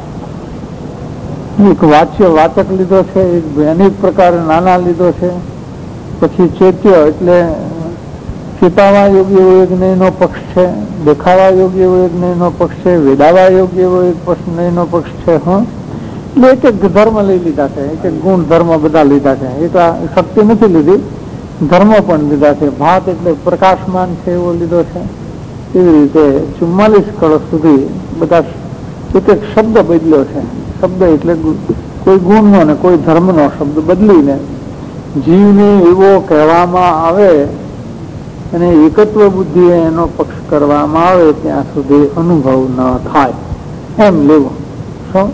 એક વાચ્ય વાચક લીધો છે, એક અનેક પ્રકારે નાના લીધો છે. પછી ચેત્ય એટલે ચેતાવા યોગ્ય એવો એક નયનો પક્ષ છે, દેખાવા યોગ્ય એવો એક નયનો પક્ષ છે, વેદાવા યોગ્ય એવો એક નયનો પક્ષ છે. હા, એટલે એક એક ધર્મ લઈ લીધા છે, એક એક ગુણ ધર્મ બધા લીધા છે. એક શક્તિ નથી લીધી, ધર્મ પણ લીધા છે. ભાત એટલે પ્રકાશમાન છે એવો લીધો છે. એવી રીતે ચુમ્માલીસ કળશ સુધી બધા એક એક શબ્દ બદલ્યો છે. શબ્દ એટલે કોઈ ગુણનો ને કોઈ ધર્મનો શબ્દ બદલીને જીવને એવો કહેવામાં આવે અને એકત્વ બુદ્ધિ એનો પક્ષ કરવામાં આવે ત્યાં સુધી અનુભવ ન થાય એમ લેવું. શું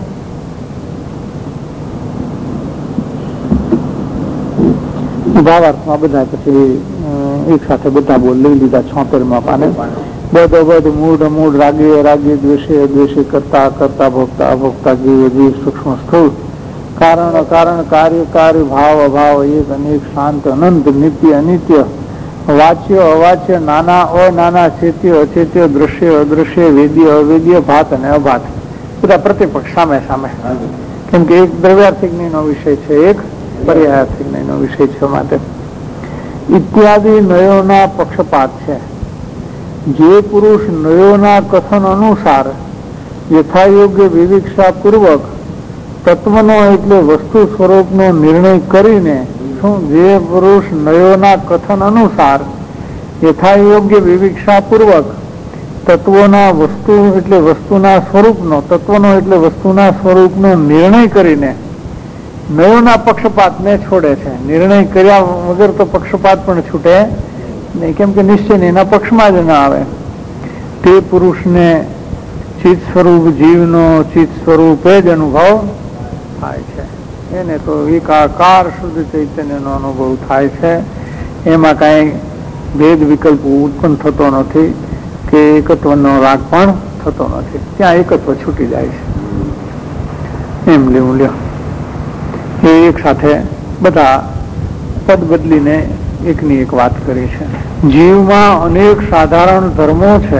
ભાવાર્થમાં બધા પછી એક સાથે બધા બોલ લઈ લીધા છોતેર માં પાને. બધો બધ મૂળ મૂળ રાગે રાગે દ્વેષે દ્વેષે કરતા કરતા ભોગતા અભોગતા જીવ જીવ સૂક્ષ્મ સ્થૂળ કારણ અકારણ કાર્ય કાર્ય ભાવ અભાવ એક અનેક શાંત અનંત નિત્ય અનિત્ય વાચ્ય અવાચ્ય નાના અનાના ચેત્ય અચેત્ય દ્રશ્ય અદ્રશ્ય વેદ્ય અવેદ્ય ભાત અને અભાત બધા પ્રતિપક્ષ સામે સામે. કેમ કે એક દ્રવ્યાર્થિક નો વિષય છે, એક પર્યાયાર્થિક નો વિષય છે. માટે ઇત્યાદિ નયોના પક્ષપાત છે. જે પુરુષ નયોના કથન અનુસાર યથાયોગ્ય વિવિક્ષા પૂર્વક તત્વનો એટલે વસ્તુ સ્વરૂપનો નિર્ણય કરીને શું જે પુરુષ નયોના કથન અનુસાર યથાયોગ્ય વિવિક્ષા પૂર્વક તત્વોના વસ્તુ એટલે વસ્તુના સ્વરૂપનો તત્વનો એટલે વસ્તુના સ્વરૂપનો નિર્ણય કરીને નયોના પક્ષપાતને છોડે છે. નિર્ણય કર્યા વગર તો પક્ષપાત પણ છૂટે નહીં, કેમ કે નિશ્ચય એના પક્ષમાં જ ના આવે. તે પુરુષને ચિત્ત સ્વરૂપ જીવનો ચિત્ત સ્વરૂપે જ અનુભવ થાય છે. એને તો એકાકાર શુદ્ધ ચૈતન્યનો અનુભવ થાય છે. એમાં કાંઈ ભેદ વિકલ્પ ઉત્પન્ન થતો નથી કે એકત્વનો રાગ પણ થતો નથી. ત્યાં એકત્વ છૂટી જાય છે. એમ લેવું લ્યો. એ એક સાથે બધા પદ બદલીને એકની એક વાત કરી છે. જીવમાં અનેક સાધારણ ધર્મો છે,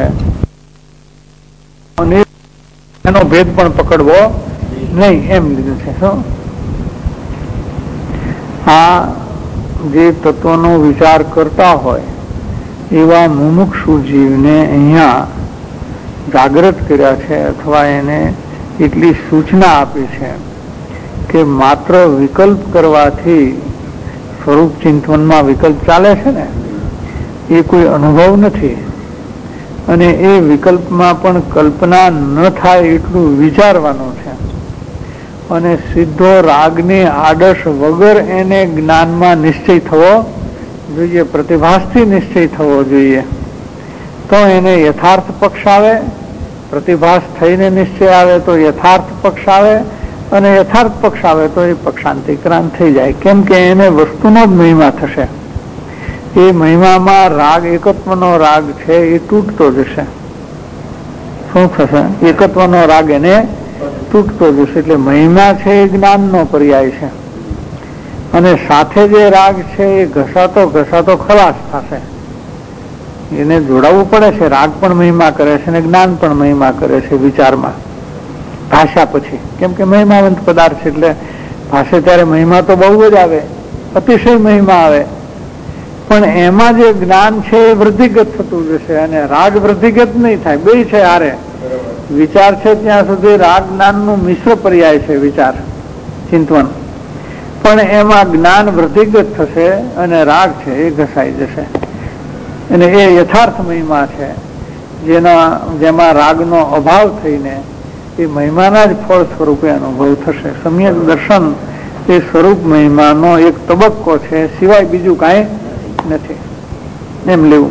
અનેક એનો ભેદ પણ પકડવો નહીં એમ લીધું છે. શું આ જે તત્વનો વિચાર કરતા હોય એવા મુમુક્ષુ જીવને અહીંયા જાગૃત કર્યા છે, અથવા એને એટલી સૂચના આપી છે કે માત્ર વિકલ્પ કરવાથી સ્વરૂપ ચિંતવનમાં વિકલ્પ ચાલે છે ને એ કોઈ અનુભવ નથી. અને એ વિકલ્પમાં પણ કલ્પના ન થાય એટલું વિચારવાનું છે. અને સીધો રાગની આદર્શ વગર એને જ્ઞાનમાં નિશ્ચય થવો જોઈએ, પ્રતિભાસથી નિશ્ચય થવો જોઈએ. તો એને યથાર્થ પક્ષ આવે, પ્રતિભાસ થઈને નિશ્ચય આવે તો યથાર્થ પક્ષ આવે, અને યથાર્થ પક્ષ આવે તો એ પક્ષાંતિક્રાંત થઈ જાય. કેમ કે એને વસ્તુનો જ મહિમા થશે. એ મહિમામાં રાગ એકત્વનો રાગ છે એ તૂટતો જશે. શું થશે? એકત્વનો રાગ એને તૂટતો જશે. એટલે મહિમા છે એ જ્ઞાનનો પર્યાય છે, અને સાથે જે રાગ છે એ ઘસાતો ઘસાતો ખલાસ થશે. એને જોડાવવું પડે છે. રાગ પણ મહિમા કરે છે અને જ્ઞાન પણ મહિમા કરે છે વિચારમાં, ભાષા પછી. કેમ કે મહિમાવંત પદાર્થ છે એટલે ભાષે ત્યારે મહિમા તો બહુ જ આવે, અતિશય મહિમા આવે. પણ એમાં જે જ્ઞાન છે એ વૃદ્ધિગત થતું જશે, અને રાગ વૃદ્ધિગત નહીં થાય. બે છે હારે વિચાર છે ત્યાં સુધી રાગ જ્ઞાનનું મિશ્ર પર્યાય છે વિચાર ચિંતવન. પણ એમાં જ્ઞાન વૃદ્ધિગત થશે અને રાગ છે એ ઘસાઈ જશે. અને એ યથાર્થ મહિમા છે જેના જેમાં રાગનો અભાવ થઈને એ મહિમાના જ ફળ સ્વરૂપે અનુભવ થશે. સમ્યક દર્શન એ સ્વરૂપ મહિમાનો એક તબક્કો છે, સિવાય બીજું કાંઈ નથી એમ લેવું.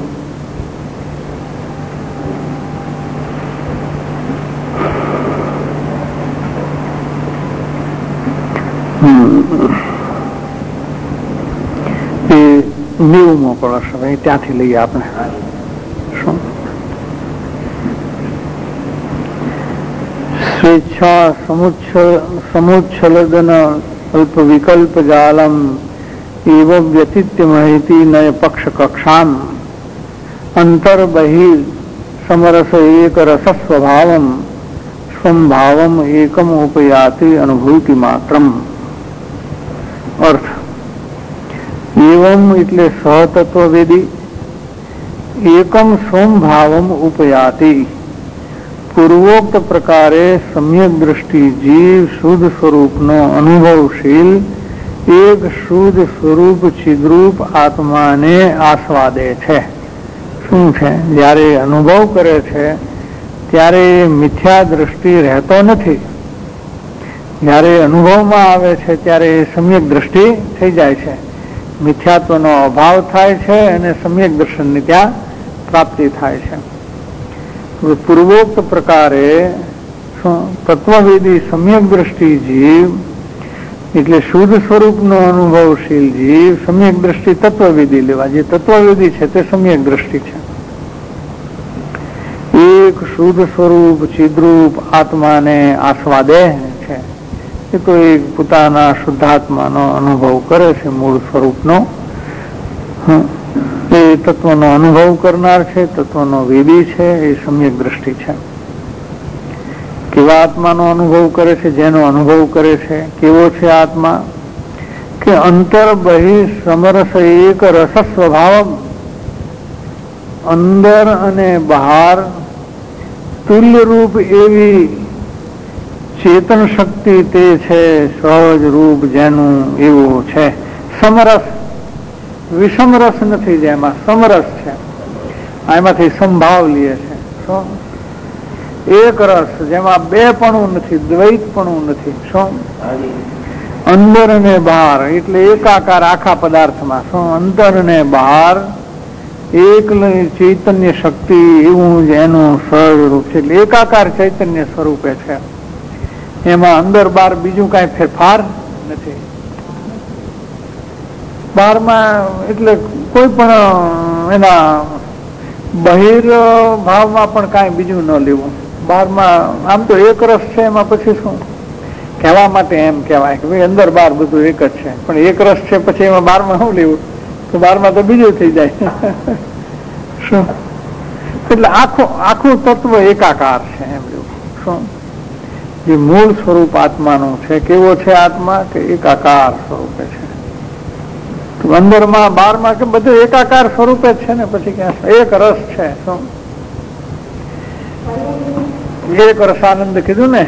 એ નેવું મોકળો છે, ત્યાંથી લઈએ આપણે. શું સ્વેચ્છા સમુચ્છલદન અલ્પ વિકલ્પ જાલમ એવ વ્યતિત્ય માહિતી નય પક્ષ કક્ષામ અંતર બહિ સમરસ એક રસ સ્વભાવમ સ્વભાવમ એકમ ઉપયાતિ અનુભૂતિ માત્રમ. અર્થ એવમ એટલે સહતત્વવેદી, એકમ સ્વભાવમ ઉપયાતિ. પૂર્વોક્ત પ્રકારે સમ્યક દ્રષ્ટિ જીવ શુદ્ધ સ્વરૂપનો અનુભવશીલ એક શુદ્ધ સ્વરૂપ ચિદ્રૂપ આત્માને આસ્વાદે છે. શું છે? જ્યારે અનુભવ કરે છે ત્યારે મિથ્યા દ્રષ્ટિ રહેતો નથી. જ્યારે અનુભવમાં આવે છે ત્યારે સમ્યક દ્રષ્ટિ થઈ જાય છે, મિથ્યાત્વનો અભાવ થાય છે અને સમ્યક દર્શનની ત્યાં પ્રાપ્તિ થાય છે. પૂર્વોક્ત પ્રકારે તત્વવેદી સમ્યક દ્રષ્ટિ જીવ એટલે શુદ્ધ સ્વરૂપનો અનુભવશીલ જીવ, સમ્યક દ્રષ્ટિ તત્વવેદી લેવા. જે તત્વવેદી છે તે સમ્યક દ્રષ્ટિ છે. એક શુદ્ધ સ્વરૂપ ચિદ્રૂપ આત્માને આસ્વાદે છે. એ તો એક પોતાના શુદ્ધાત્માનો અનુભવ કરે છે, મૂળ સ્વરૂપનો. એ તત્વનો અનુભવ કરનાર છે, તત્વનો વેદી છે, એ સમ્યક દ્રષ્ટિ છે. કેવા આત્માનો અનુભવ કરે છે? જેનો અનુભવ કરે છે. કેવો છે આત્મા? કે અંતર બહિ સમરસ એક રસ સ્વભાવ, અંદર અને બહાર તુલ્ય રૂપ એવી ચેતન શક્તિ તે છે. સહજ રૂપ જેનું એવું છે. સમરસ, વિષમરસ નથી, જેમાં સમરસ છે. આમાંથી સંભાવ લે છે. શું? એક રસ જેમાં બે પણું નથી, દ્વૈત પણું નથી. શું? અંદર અને બહાર એટલે એકાકાર આખા પદાર્થમાં. શું? અંદર અને બહાર એક ચૈતન્ય શક્તિ એવું જ એનું સહજ રૂપ છે. એટલે એકાકાર ચૈતન્ય સ્વરૂપે છે. એમાં અંદર બહાર બીજું કઈ ફેરફાર નથી. બહારમાં એટલે કોઈ પણ એના બહિર ભાવમાં પણ કાંઈ બીજું ન લેવું. બહારમાં આમ તો એક રસ છે, એમાં પછી શું કહેવા માટે એમ કહેવાય કે ભાઈ અંદર બહાર બધું એક જ છે, પણ એક રસ છે પછી એમાં બહારમાં શું લેવું? તો બહારમાં તો બીજું થઈ જાય. શું? એટલે આખું આખું તત્વ એકાકાર છે એમ લેવું. શું? જે મૂળ સ્વરૂપ આત્માનું છે. કેવો છે આત્મા? કે એકાકાર સ્વરૂપે છે. અંદરમાં બહારમાં કે બધું એકાકાર સ્વરૂપે જ છે ને. પછી ક્યાં એક રસ છે. શું? એક રસાનંદ કીધું ને.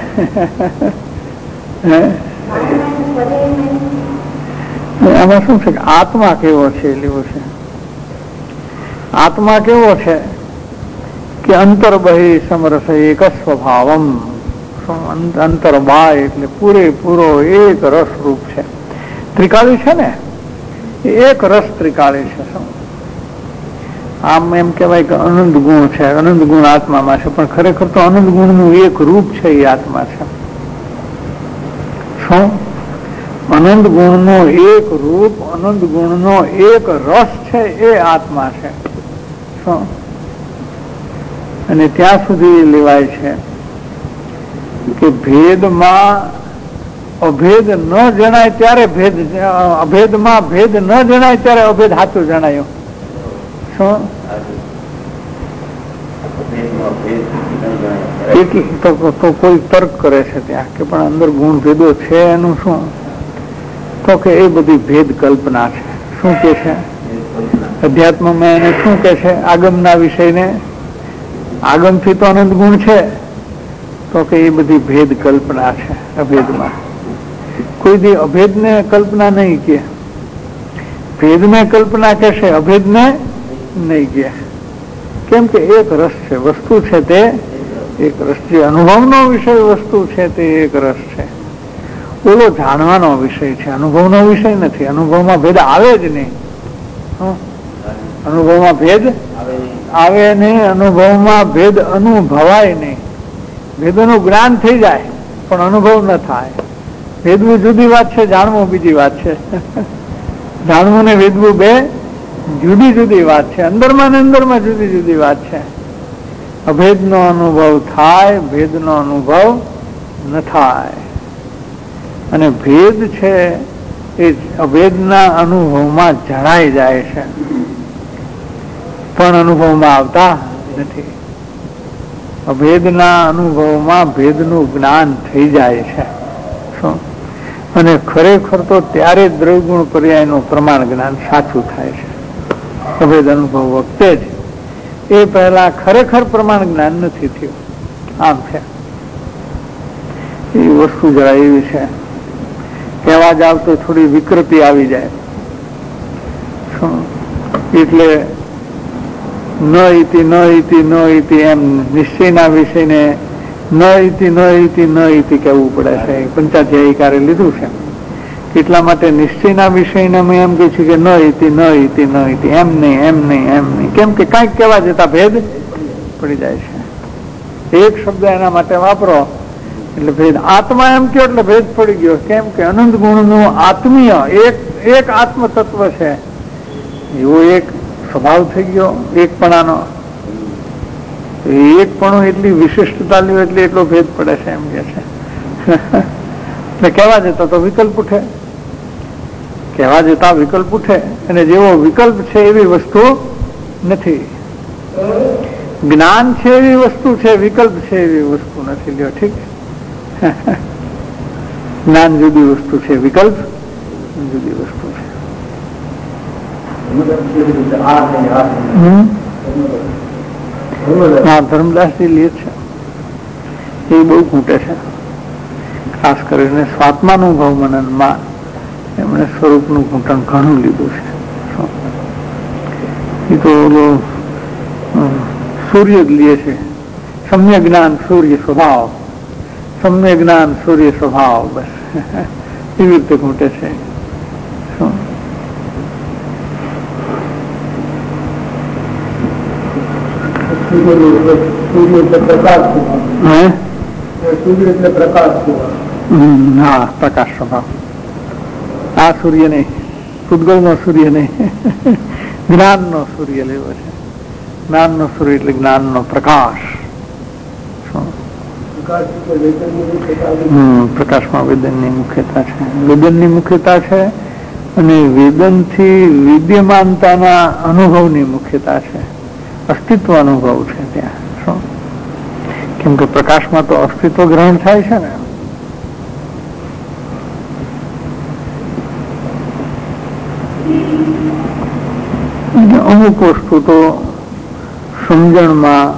આમાં શું છે કે આત્મા કેવો છે લેવો છે. આત્મા કેવો છે કે અંતર બહિ સમરસ એક સ્વભાવમ. અંતર બાય એટલે પૂરેપૂરો એક રસ રૂપ છે. ત્રિકાળી છે ને, એક રસ ત્રિકાળી છે. શું? આમ એમ કેવાય કે અનંત ગુણ છે, અનંત ગુણ આત્મામાં છે, પણ ખરેખર તો અનંત ગુણનું એક રૂપ છે એ આત્મા છે. શું? અનંત ગુણનો એક રૂપ, અનંત ગુણનો એક રસ છે એ આત્મા છે. શું? અને ત્યાં સુધી લેવાય છે કે ભેદમાં અભેદ ન જણાય ત્યારે ભેદ, અભેદમાં ભેદ ન જણાય ત્યારે અભેદ સાચું જણાયો. શું? તો કોઈ તર્ક કરે છે ત્યાં કે પણ અંદર ગુણ ભેદો છે એનું શું? તો કે એ બધી ભેદ કલ્પના છે. શું કે છે? અધ્યાત્મમાં એને શું કે છે? આગમના વિષયને આગમથી તો અનંત ગુણ છે, તો કે એ બધી ભેદ કલ્પના છે. અભેદમાં કોઈ દી અભેદને કલ્પના નહીં કે, ભેદને કલ્પના કહેશે, અભેદને નહીં કે. કેમ કે એક રસ છે, વસ્તુ છે તે એક રસ છે. અનુભવનો વિષય વસ્તુ છે તે એક રસ છે. ઓલો જાણવાનો વિષય છે, અનુભવનો વિષય નથી. અનુભવમાં ભેદ આવે જ નહીં. અનુભવમાં ભેદ આવે નહીં, અનુભવમાં ભેદ અનુભવાય નહીં. ભેદનું જ્ઞાન થઈ જાય પણ અનુભવ ન થાય. વેદવું જુદી વાત છે, જાણવું બીજી વાત છે. જાણવું ને વેદવું બે જુદી જુદી વાત છે. અંદરમાં ને અંદરમાં જુદી જુદી વાત છે. અભેદનો અનુભવ થાય, ભેદનો અનુભવ ન થાય. અને ભેદ છે એ અભેદના અનુભવમાં જણાઈ જાય છે પણ અનુભવમાં આવતા નથી. અભેદના અનુભવમાં ભેદનું જ્ઞાન થઈ જાય છે. શું? અને ખરેખર તો ત્યારે દ્રવ્યગુણ પર્યાયનું પ્રમાણ જ્ઞાન સાચું થાય છે. અભેદ અનુભવ વખતે જ. એ પહેલા ખરેખર પ્રમાણ જ્ઞાન નથી થયું. આમ છે એ વસ્તુ જરા એવી છે. કહેવા જાવ તો થોડી વિકૃતિ આવી જાય. શું? એટલે ન ઇતિ ન ઇતિ ન ઇતિ એમ નિશ્ચયના વિષયને ન ઇતિ ન ઇતિ ન ઇતિ કહેવું પડે છે. પંચાધ્યાયીકારે લીધું છે. એટલા માટે નિશ્ચયના વિષયને મેં એમ કહ્યું છું કે ન ઇતિ ન ઇતિ ન ઇતિ, એમ નહીં એમ નહીં એમ નહીં, કેમ કે કાંઈક કહેવા જતા ભેદ પડી જાય છે. એક શબ્દ એના માટે વાપરો એટલે ભેદ. આત્મા એમ કહો એટલે ભેદ પડી ગયો. કેમ કે અનંત ગુણનું આત્મીય એક એક આત્મ તત્વ છે એવો એક સ્વભાવ થઈ ગયો એકપણાનો. એકપણું એટલી વિશિષ્ટતા લ્યો એટલે એટલો ભેદ પડે છે એમ કે છે. એટલે કહેવા જતા તો વિકલ્પ ઉઠે, કહેવા જતા વિકલ્પ ઉઠે, અને જેવો વિકલ્પ છે એવી વસ્તુ નથી. જ્ઞાન છે એવી વસ્તુ છે, વિકલ્પ છે એવી વસ્તુ નથી. લ્યો ઠીક. જ્ઞાન જુદી વસ્તુ છે, વિકલ્પ જુદી વસ્તુ છે. હા, ધર્મદાસજી લે છે એ બહુ ખૂટે છે. ખાસ કરીને સ્વાત્માનુભવ મનનમાં એમણે સ્વરૂપનું ઘૂંટણ ઘણું લીધું છે. એ તો ઓલો સૂર્ય જ લે છે. સમ્યક જ્ઞાન સૂર્ય સ્વભાવ, સમ્યક જ્ઞાન સૂર્ય સ્વભાવ, બસ એવી રીતે ઘૂંટે છે. સૂર્ય એટલે પ્રકાશ, સૂર્ય એટલે પ્રકાશ. હા, પ્રકાશ સ્વભાવ. આ સૂર્ય નહીં, પૂતગલ નો સૂર્ય નહીં, જ્ઞાન નો સૂર્ય લેવો છે. જ્ઞાન નો સૂર્ય એટલે જ્ઞાન નો પ્રકાશ. પ્રકાશમાં વેદન ની મુખ્યતા છે, વેદન ની મુખ્યતા છે, અને વેદન થી વિદ્યમાનતાના અનુભવની મુખ્યતા છે. અસ્તિત્વ અનુભવ છે ત્યાં. શું? કેમ કે પ્રકાશમાં તો અસ્તિત્વ ગ્રહણ થાય છે ને. અમુક વસ્તુ તો સમજણમાં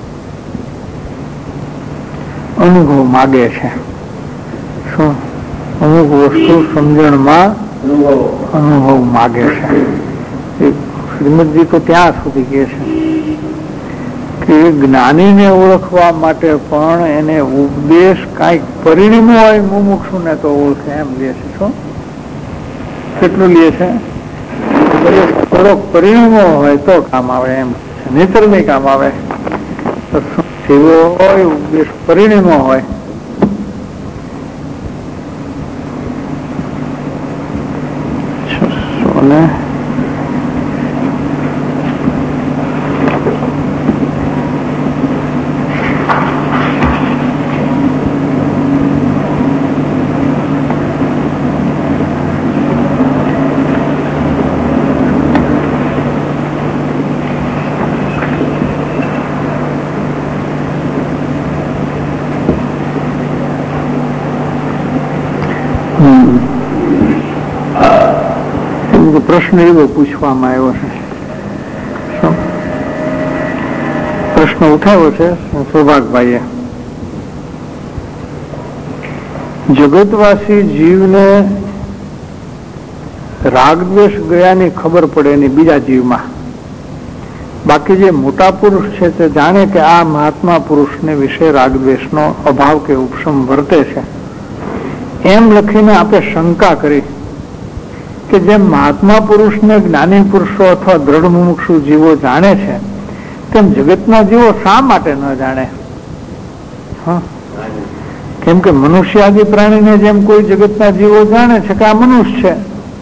અનુભવ માગે છે. શું? અમુક વસ્તુ સમજણમાં અનુભવ માગે છે. શ્રીમદજી તો ત્યાં સુધી કહે છે કે જ્ઞાનીને ઓળખવા માટે પણ એને ઉપદેશ કાંઈક પરિણામ હોય મુમુક્ષુને તો ઓળખે એમ લે છે. શું? કેટલું લે છે? થોડોક પરિણામો હોય તો કામ આવે એમ, નહીતર નહીં કામ આવે. સેવો હોય ઉપદેશ પરિણામો હોય. ને પ્રશ્ન એવો પૂછવામાં આવ્યો છે, પ્રશ્ન ઉઠાવ્યો છે સૌભાગભાઈએ. જગતવાસી જીવને રાગદ્વેષ ગયાની ખબર પડે એની બીજા જીવમાં, બાકી જે મોટા પુરુષ છે તે જાણે કે આ મહાત્મા પુરુષને વિશે રાગદ્વેષનો અભાવ કે ઉપશમ વર્તે છે. એમ લખીને આપણે શંકા કરી કે જેમ મહાત્મા પુરુષને જ્ઞાની પુરુષો અથવા દ્રઢ મુમુક્ષુ જીવો જાણે છે તેમ જગતના જીવો શા માટે ન જાણે? હા, કેમ કે મનુષ્યાદિ પ્રાણીને જેમ કોઈ જગતના જીવો જાણે છે કે આ મનુષ્ય છે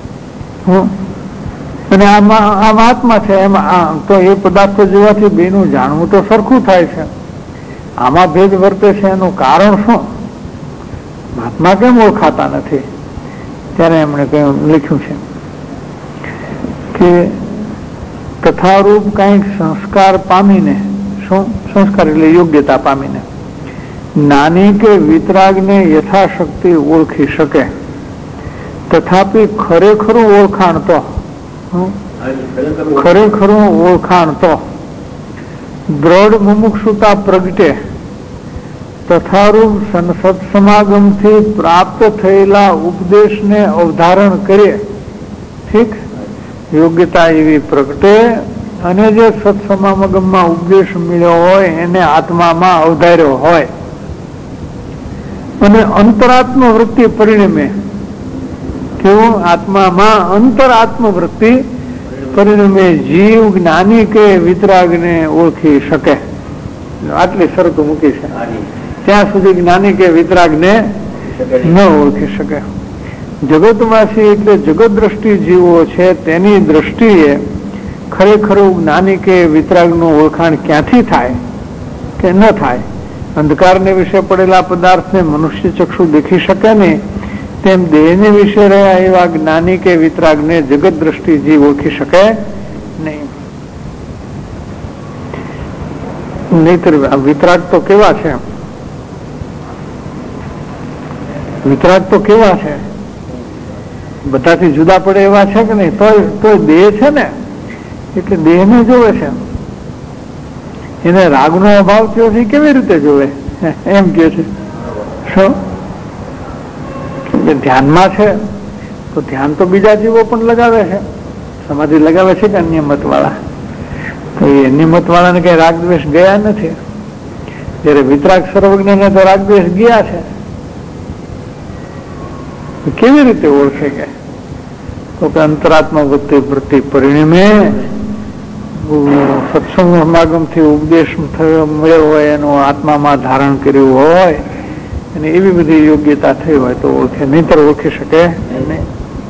અને આ મહાત્મા છે, એમાં તો એ પદાર્થો જોવાથી બેનું જાણવું તો સરખું થાય છે. આમાં ભેદ વર્તે છે એનું કારણ શું? મહાત્મા કેમ ઓળખાતા નથી? ત્યારે એમણે કહ્યું, લખ્યું છે કે તથારૂપ કંઈક સંસ્કાર પામીને, શું સંસ્કાર એટલે યોગ્યતા પામીને જ્ઞાની કે વિતરાગને યથાશક્તિ ઓળખી શકે, તથાપી ખરેખરું ઓળખાણ તો ખરેખરું ઓળખાણ તો દ્રઢ મુમુક્ષુતા પ્રગટે તથારૂપ સત્સમાગમથી પ્રાપ્ત થયેલા ઉપદેશને અવધારણ કરીએ. ઠીક, યોગ્યતા એવી પ્રગટે અને જે સત્સમાગમમાં ઉપદેશ મળ્યો હોય એને આત્મામાં અવધાર્યો હોય અને અંતરાત્મ વૃત્તિ પરિણમે. કેવું? આત્મામાં અંતરાત્મ વૃત્તિ પરિણમે જીવ જ્ઞાની કે વિતરાગને ઓળખી શકે. આટલી શરતો મૂકી છે. ત્યાં સુધી જ્ઞાની કે વિતરાગને ન ઓળખી શકે. જગતવાસી એટલે જગત દ્રષ્ટિ જીવો છે, તેની દ્રષ્ટિએ ખરેખરું જ્ઞાની કે વિતરાગનું ઓળખાણ ક્યાંથી થાય કે ન થાય? અંધકારને વિશે પડેલા પદાર્થને મનુષ્ય ચક્ષુ દેખી શકે નહીં, તેમ દેહને વિશે રહ્યા એવા જ્ઞાની કે વિતરાગને જગત દ્રષ્ટિ જીવ ઓળખી શકે નહીં. નહીતર વિતરાગ તો કેવા છે? વિતરાગ તો કેવા છે? બધાથી જુદા પડે એવા છે કે નહીં? તો તો દેહ છે ને, એટલે દેહને જોવે છે. એને રાગનો અભાવ થયો છે કેવી રીતે જોવે? એમ કે છે. શું ધ્યાનમાં છે તો ધ્યાન તો બીજા જીવો પણ લગાવે છે, સમાધિ લગાવે છે કે અન્ય મત વાળા. તો એ અન્ય મત વાળાને કઈ રાગ દ્વેષ ગયા નથી. જયારે વિતરાગ સર્વજ્ઞ ને તો રાગ દ્વેષ ગયા છે. કેવી રીતે ઓળખે? કે તો કે અંતરાત્મા વૃત્તિ વૃત્તિ પરિણમે સત્સંગ સમાગમ થી ઉપદેશ થયો મળ્યો હોય, એનું આત્મામાં ધારણ કર્યું હોય અને એવી બધી યોગ્યતા થઈ હોય તો ઓળખે, નહીતર ઓળખી શકે નહીં.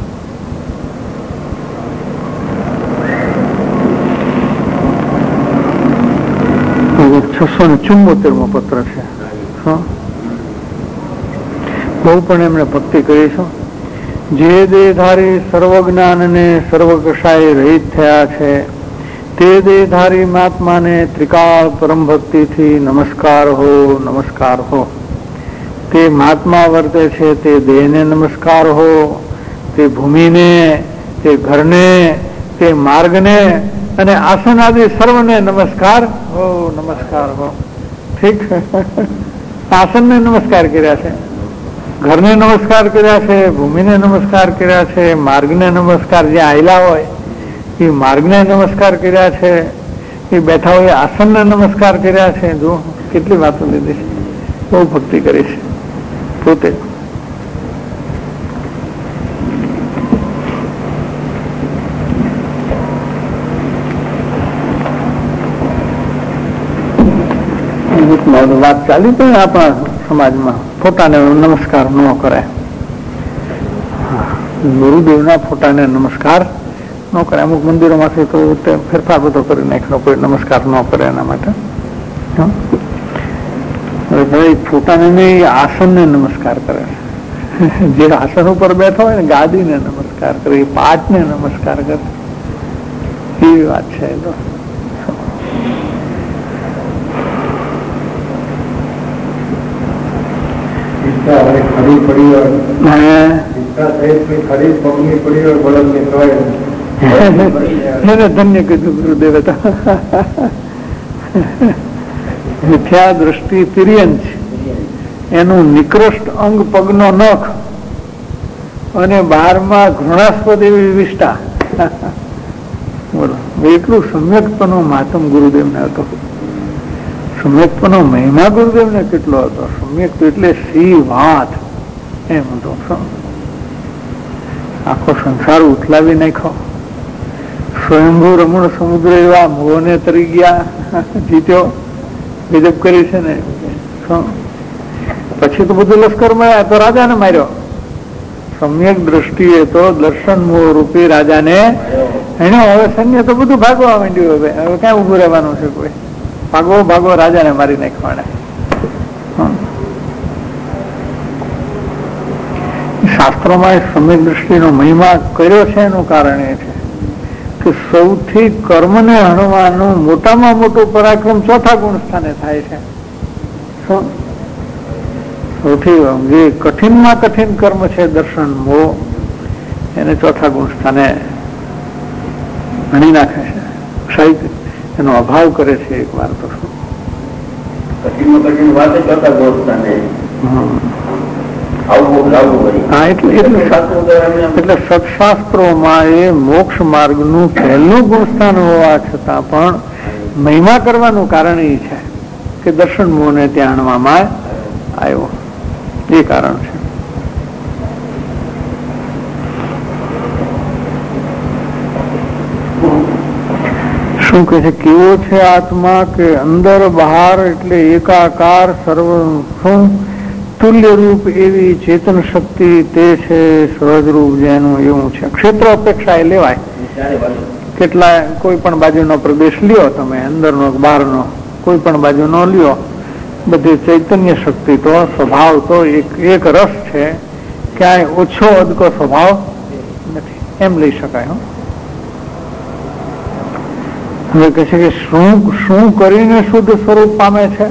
છસો ને ચુમ્મોતેર મો પત્ર છે. બહુ પણ એમણે ભક્તિ કરી છે. જે દેહધારી સર્વજ્ઞાન ને સર્વકષાએ રહિત થયા છે, તે દેહધારી મહાત્માને ત્રિકાળ પરમ ભક્તિથી નમસ્કાર હો, નમસ્કાર હો. તે મહાત્મા વર્તે છે તે દેહને નમસ્કાર હો, તે ભૂમિને, તે ઘરને, તે માર્ગને અને આસન આદિ સર્વને નમસ્કાર હો, નમસ્કાર હો. ઠીક છે. આસનને નમસ્કાર કર્યા છે, ઘરને નમસ્કાર કર્યા છે, ભૂમિને નમસ્કાર કર્યા છે, માર્ગને નમસ્કાર, જે આયલા હોય એ માર્ગને નમસ્કાર કર્યા છે, એ બેઠા હોય આસનને નમસ્કાર કર્યા છે. જો કેટલી વાતો લીધી છે. બહુ ભક્તિ કરી છે પોતે. વાત ચાલી પણ આપણા સમાજમાં ફોટાને નમસ્કાર ન કરે. ગુરુદેવના ફોટાને નમસ્કાર ન કરે. અમુક મંદિરોમાંથી તો ફેરફાર બધો કરી નાખ્યો, કોઈ નમસ્કાર ન કરે એના માટે. ભાઈ ફોટાને નહીં, આસનને નમસ્કાર કરે. જે આસન ઉપર બેઠો હોય ને ગાદીને નમસ્કાર કરે, પાઠને નમસ્કાર કરે. એવી વાત છે. તો ખરી પડી હોય, ખરી પગની પડી હોય બળદની એને ધન્ય કીધું ગુરુદેવે. તો મિથ્યા દ્રષ્ટિ તિર્યંચ, એનું નિકૃષ્ટ અંગ પગનો નખ અને બારમાં ઘૃણાસ્પદ એવી વિષ્ટા. બોલો, એટલું સમ્યકપનો માતમ ગુરુદેવને હતો. સમ્યકપનો મહિમા ગુરુદેવને કેટલો હતો. સમ્યક તો એટલે સી વાત એમ હતો. આખો સંસાર ઉથલાવી નાખ્યો. સ્વયંભૂ રમણ સમુદ્ર એવા મોહને તરી ગયા, જીત્યો. ગજબ કરી છે ને. પછી તો બધું લશ્કર મળ્યા તો રાજાને માર્યો. સમ્યક દ્રષ્ટિએ તો દર્શન મોહ રૂપી રાજાને એને હવે સૈન્ય તો બધું ભાગવા માંડ્યું. હવે હવે ક્યાં ઉભું રહેવાનું છે? કોઈ ભાગવો ભાગવો રાજાને મારી નાખવાના. શાસ્ત્રોમાં સમ્યક દ્રષ્ટિનો મહિમા કર્યો છે. એનું કારણ એ છે કે સૌથી કર્મને હણવાનું મોટામાં મોટું પરાક્રમ ચોથા ગુણ સ્થાને થાય છે. સૌથી જે કઠિનમાં કઠિન કર્મ છે દર્શન મોહ, એને ચોથા ગુણ સ્થાને ગણી નાખે છે. સાહિત્ય એનો અભાવ કરે છે. એક વાર તો કઠિનમાં કઠિન વાત ચોથા ગુણ સ્થાને. હા, એટલે એટલે સત્શાસ્ત્રોમાં એ મોક્ષ માર્ગનું પહેલું ગુણસ્થાન હોવા છતાં પણ મહિમા કરવાનું કારણ એ છે કે દર્શન મોહને ત્યાં આણવામાં આવ્યો. એ કારણ છે. શું કે છે, કેવો છે આત્મા કે અંદર બહાર એટલે એકાકાર સર્વ શું તુલ્ય રૂપ એવી ચેતન શક્તિ તે છે સહજ રૂપ જેનું એવું છે. ક્ષેત્ર અપેક્ષા એ લેવાય. કેટલા કોઈ પણ બાજુનો પ્રદેશ લ્યો તમે, અંદરનો બહારનો કોઈ પણ બાજુનો લ્યો, બધી ચૈતન્ય શક્તિ તો સ્વભાવ તો એક એક રસ છે, ક્યાંય ઓછો અદકો સ્વભાવ નથી, એમ લઈ શકાય. હવે કહે છે કે શું શું કરીને શુદ્ધ સ્વરૂપ પામે છે?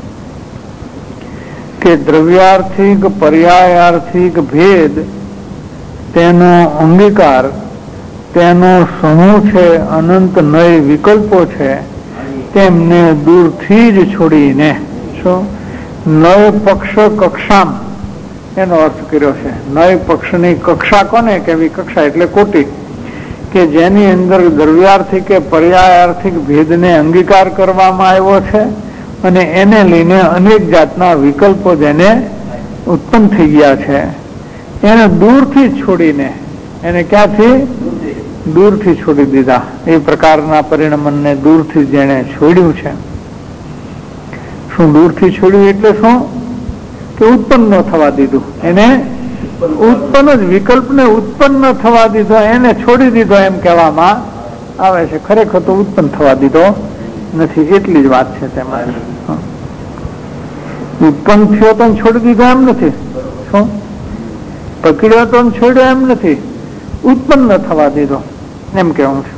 કે દ્રવ્યાર્થિક પર્યાયાર્થિક ભેદ તેનો અંગીકાર, તેનો સમૂહ છે, અનંત નય વિકલ્પો છે, તેમને દૂરથી જ છોડીને શું નય પક્ષ કક્ષામ એનો અર્થ કર્યો છે. નય પક્ષની કક્ષા કોને કેવી? કક્ષા એટલે કોટી, કે જેની અંદર દ્રવ્યાર્થિક કે પર્યાયાર્થિક ભેદને અંગીકાર કરવામાં આવ્યો છે અને એને લઈને અનેક જાતના વિકલ્પો જેને ઉત્પન્ન થઈ ગયા છે, એને દૂરથી છોડીને, એને ક્યાંથી? દૂરથી છોડી દીધા. એ પ્રકારના પરિણમનને દૂરથી જેને છોડ્યું છે. શું દૂરથી છોડ્યું એટલે શું? કે ઉત્પન્ન ન થવા દીધું, એને ઉત્પન્ન જ વિકલ્પને ઉત્પન્ન થવા દીધો, એને છોડી દીધો એમ કહેવામાં આવે છે. ખરેખર તો ઉત્પન્ન થવા દીધો નથી, એટલી જ વાત છે તેમાં. ઉત્પન્ન થયો તો છોડી દીધો એમ નથી. શું પકડ્યો તો છોડ્યો એમ નથી, ઉત્પન્ન થવા દીધો એમ કેવું છે.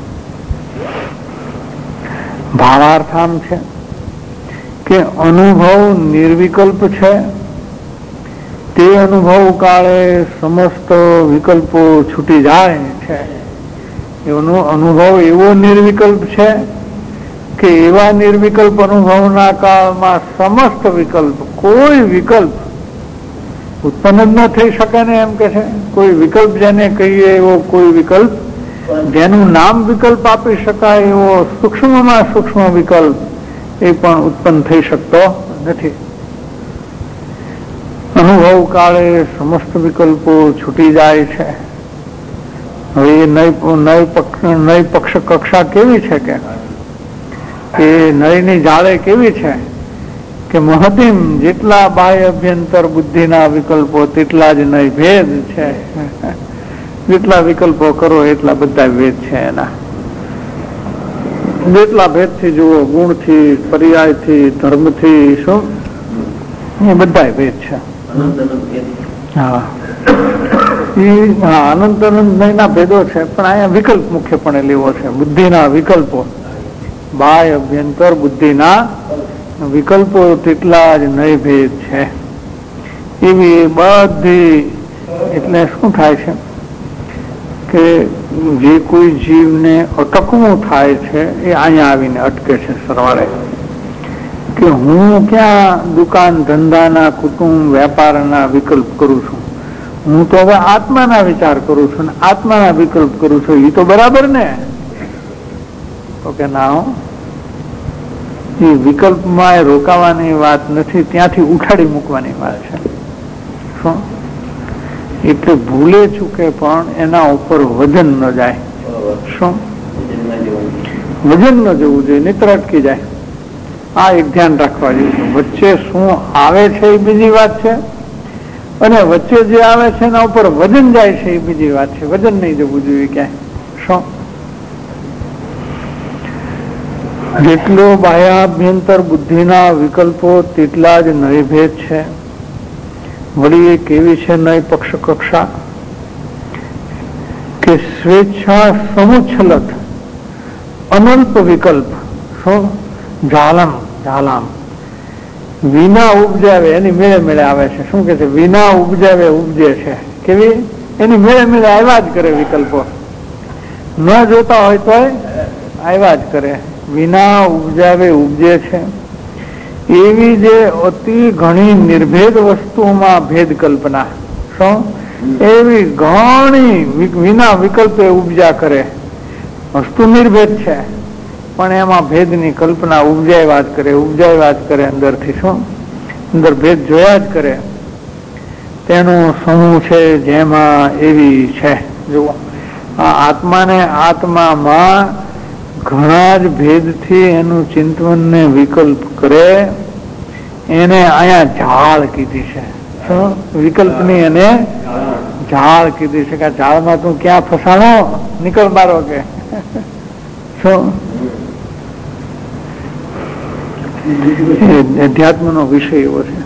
ભાવાર્થ આમ છે કે અનુભવ નિર્વિકલ્પ છે, તે અનુભવ કાળે સમસ્ત વિકલ્પો છૂટી જાય છે. એનો અનુભવ એવો નિર્વિકલ્પ છે કે એવા નિર્વિકલ્પ અનુભવના કાળમાં સમસ્ત વિકલ્પ, કોઈ વિકલ્પ ઉત્પન્ન જ ન થઈ શકે ને એમ કે છે. કોઈ વિકલ્પ જેને કહીએ એવો કોઈ વિકલ્પ, જેનું નામ વિકલ્પ આપી શકાય એવો સૂક્ષ્મમાં સૂક્ષ્મ વિકલ્પ એ પણ ઉત્પન્ન થઈ શકતો નથી. અનુભવ કાળે સમસ્ત વિકલ્પો છૂટી જાય છે. હવે એ નય પક્ષ કક્ષા કેવી છે કે નયની જાળે કેવી છે કે મહતિમ જેટલા બાહ્ય અભ્યંતર બુદ્ધિના વિકલ્પો તેટલા જ નય ભેદ છે. જેટલા વિકલ્પો કરો એટલા બધા ભેદ છે એના. જેટલા ભેદથી જુઓ, ગુણથી, પર્યાયથી, ધર્મથી, શું એ બધા ભેદ છે. હા, અનંત અનંત ના ભેદો છે, પણ અહીંયા વિકલ્પ મુખ્યપણે લેવો છે. બુદ્ધિના વિકલ્પો, બાહ્ય અભ્યંતર બુદ્ધિના વિકલ્પો તેટલા જ નય ભેદ છે. એવી બધી, એટલે શું થાય છે કે જે કોઈ જીવને અટકવું થાય છે એ અહીંયા આવીને અટકે છે સરવાળે. કે હું ક્યાં દુકાન ધંધાના, કુટુંબ, વેપારના વિકલ્પ કરું છું? હું તો હવે આત્માના વિચાર કરું છું ને આત્માના વિકલ્પ કરું છું. એ તો બરાબર ને? તો કે ના, એ વિકલ્પમાં રોકાવાની વાત નથી, ત્યાંથી ઉઠાડી મૂકવાની વાત છે. શું એટલે ભૂલે ચૂકે પણ એના ઉપર વજન ન જાય. શું વજન ન જવું જોઈએ, નહીતર અટકી જાય. આ એક ધ્યાન રાખવા જેવું. વચ્ચે શું આવે છે એ બીજી વાત છે, અને વચ્ચે જે આવે છે એના ઉપર વજન જાય છે એ બીજી વાત છે. વજન નહીં જવું જોઈએ ક્યાંય. શું જેટલો બાહ્યાભ્યંતર બુદ્ધિના વિકલ્પો તેટલા જ નયભેદ છે. વળી એ કેવી છે નય પક્ષ કક્ષા કે સ્વેચ્છા સમુચ્છલત અનલ્પ વિકલ્પ. શું ઝાલમ ઝાલામ વિના ઉપજાવે એની મેળે મેળે આવે છે. શું કે છે? વિના ઉપજાવે ઉપજે છે. કેવી? એની મેળે મેળે આવ્યા જ કરે વિકલ્પો. ન જોતા હોય તો આવ્યા જ કરે. વિના ઉપજાવે ઉપજે છે. એવી જે અતિ ઘણી નિર્ભેદ વસ્તુઓમાં ભેદ કલ્પના. શું એવી ઘણી વિના વિકલ્પે ઉપજા કરે. વસ્તુ નિર્ભેદ છે પણ એમાં ભેદની કલ્પના ઉપજાવ્યા જ કરે, ઉપજાવ્યા જ કરે અંદરથી. શું અંદર ભેદ જોયા જ કરે. તેનો સમૂહ છે જેમાં એવી છે. જુઓ, આ આત્માને આત્મામાં ઘણા જ ભેદથી એનું ચિંતનને વિકલ્પ કરે એને અહીંયા ઝાડ કીધી છે. શું વિકલ્પની એને ઝાડ કીધી છે કે ઝાડમાં તું ક્યાં ફસાણો, નીકળ મારો કે શું અધ્યાત્મ નો વિષય એવો છે.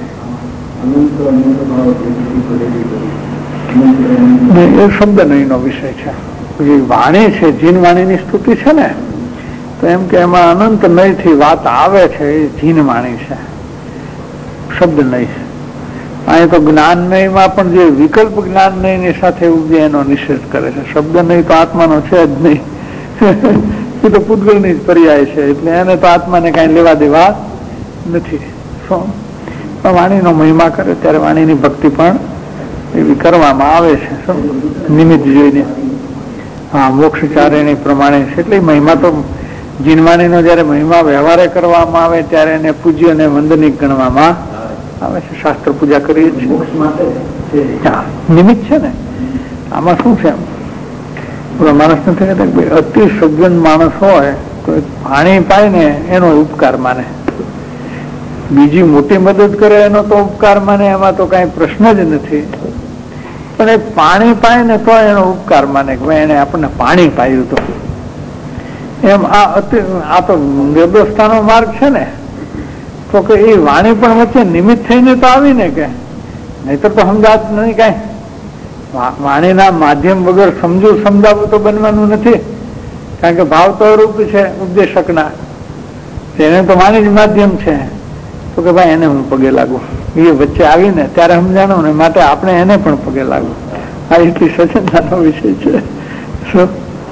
એ શબ્દ નહીં નો વિષય છે. જે વાણી છે, જીન વાણીની સ્તુતિ છે ને, તો એમ કે એમાં અનંત નય થી વાત આવે છે, એ જીન વાણી છે, શબ્દ નહીં છે. અહીં તો જ્ઞાનમયમાં પણ જે વિકલ્પ જ્ઞાનમયની સાથે ઉપજે એનો નિષેધ કરે છે. શબ્દ નહીં તો આત્માનો છે જ નહીં, એ તો પૂતગલની જ પર્યાય છે, એટલે એને તો આત્માને કાંઈ લેવા દેવા નથી. શું વાણીનો મહિમા કરે ત્યારે વાણીની ભક્તિ પણ એવી કરવામાં આવે છે, શું નિમિત્ત જોઈને. હા, મોક્ષચારિણી પ્રમાણે છે. એટલે મહિમા તો જીનવાણીનો જયારે મહિમા વ્યવહારે કરવામાં આવે ત્યારે એને પૂજ્ય અને વંદનીય ગણવામાં આવે છે. શાસ્ત્ર પૂજા કરીએ છીએ, હા, નિમિત્ત છે ને. આમાં શું છે, માણસ નથી કહેતા કે અતિ સજ્જન માણસ હોય તો પાણી પાય ને એનો ઉપકાર માને, બીજી મોટી મદદ કરે એનો તો ઉપકાર માને, એમાં તો કઈ પ્રશ્ન જ નથી. પણ એ પાણી પાય ને તો એનો ઉપકાર માને કે એને આપણને પાણી પાયું તો એમ. આ અતિ આ તો વ્યવસ્થાનો માર્ગ છે ને, તો કે એ વાણી પણ વચ્ચે નિમિત્ત થઈને તો આવી ને, કે નહીતર તો સમજાત નહીં કઈ. વાણીના માધ્યમ વગર સમજુ સમજાવવું તો બનવાનું નથી, કારણ કે ભાવ તો રૂપ છે ઉપદેશકના, એને તો વાણી જ માધ્યમ છે. તો કે ભાઈ એને હું પગે લાગુ, એ વચ્ચે આવીને ત્યારે સમજાણું ને, માટે આપણે એને પણ પગે લાગુ. આ એટલી સચેતનાનો વિષય છે. શું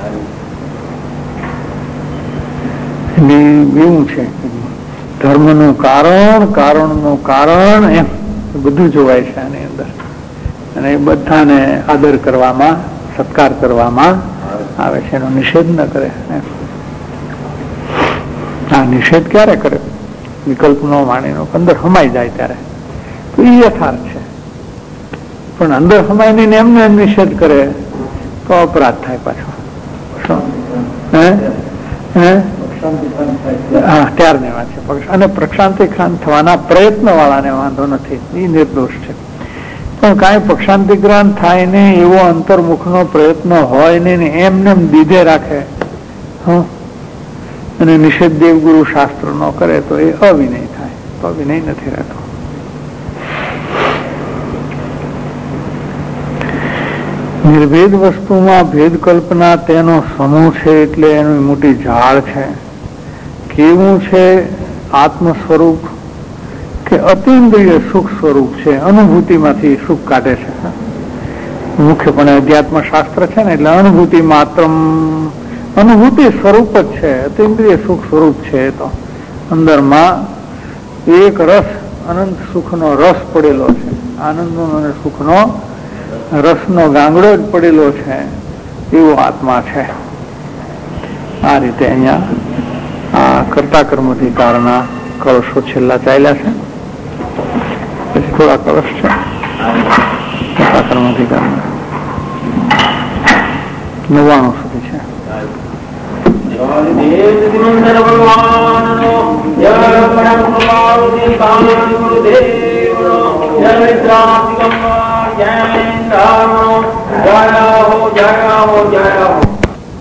એવું છે, ધર્મનું કારણ, કારણનું કારણ, એમ બધું જોવાય છે આની અંદર. અને એ બધાને આદર કરવામાં, સત્કાર કરવામાં આવે છે, એનો નિષેધ ન કરે. આ નિષેધ ક્યારે કરે? વિકલ્પનો વાણીનો અંદર હમાઈ જાય ત્યારે તો એ યથાર્થ છે. પણ અંદર હમાય નહીં એમને એમ નિષેધ કરે તો અપરાધ થાય પાછો. શું હે હે હા, ત્યારને વાત છે. અને પ્રક્ષાંતિ ખાન થવાના પ્રયત્ન વાળાને વાંધો નથી, એ નિર્દોષ છે. પણ કાંઈ પક્ષાંતિ જ્ઞાન થાય નહીં, એવો અંતર્મુખનો પ્રયત્ન હોય નહીં, એમને દીધે રાખે હમ અને નિષેધ દેવગુરુ શાસ્ત્ર નો કરે તો એ અવિનય થાય, તો અવિનય નથી રહેતો. નિર્ભેદ વસ્તુમાં ભેદ કલ્પના તેનો સમૂહ છે, એટલે એનું મોટી ઝાડ છે. કેવું છે? આત્મ સ્વરૂપ કે અતિન્દ્રિય સુખ સ્વરૂપ છે, અનુભૂતિમાંથી સુખ કાઢે છે. મુખ્યપણે અધ્યાત્મ શાસ્ત્ર છે ને, એટલે અનુભૂતિ માત્ર અનુભૂતિ સ્વરૂપ જ છે, અતિન્દ્રિય સુખ સ્વરૂપ છે. તો અંદરમાં એક રસ, અનંત સુખનો રસ પડેલો છે, આનંદનો અને સુખનો રસનો ગાંગડો જ પડેલો છે, એવો આત્મા છે. આ રીતે અહીંયા આ કર્તા કર્મધિકારના કળશો છેલ્લા ચાલ્યા છે, પછી થોડા કળશ છે કર્તા કર્મધિકારના નવ્વાણું સુધી છે. જય હો જય હો જય હો.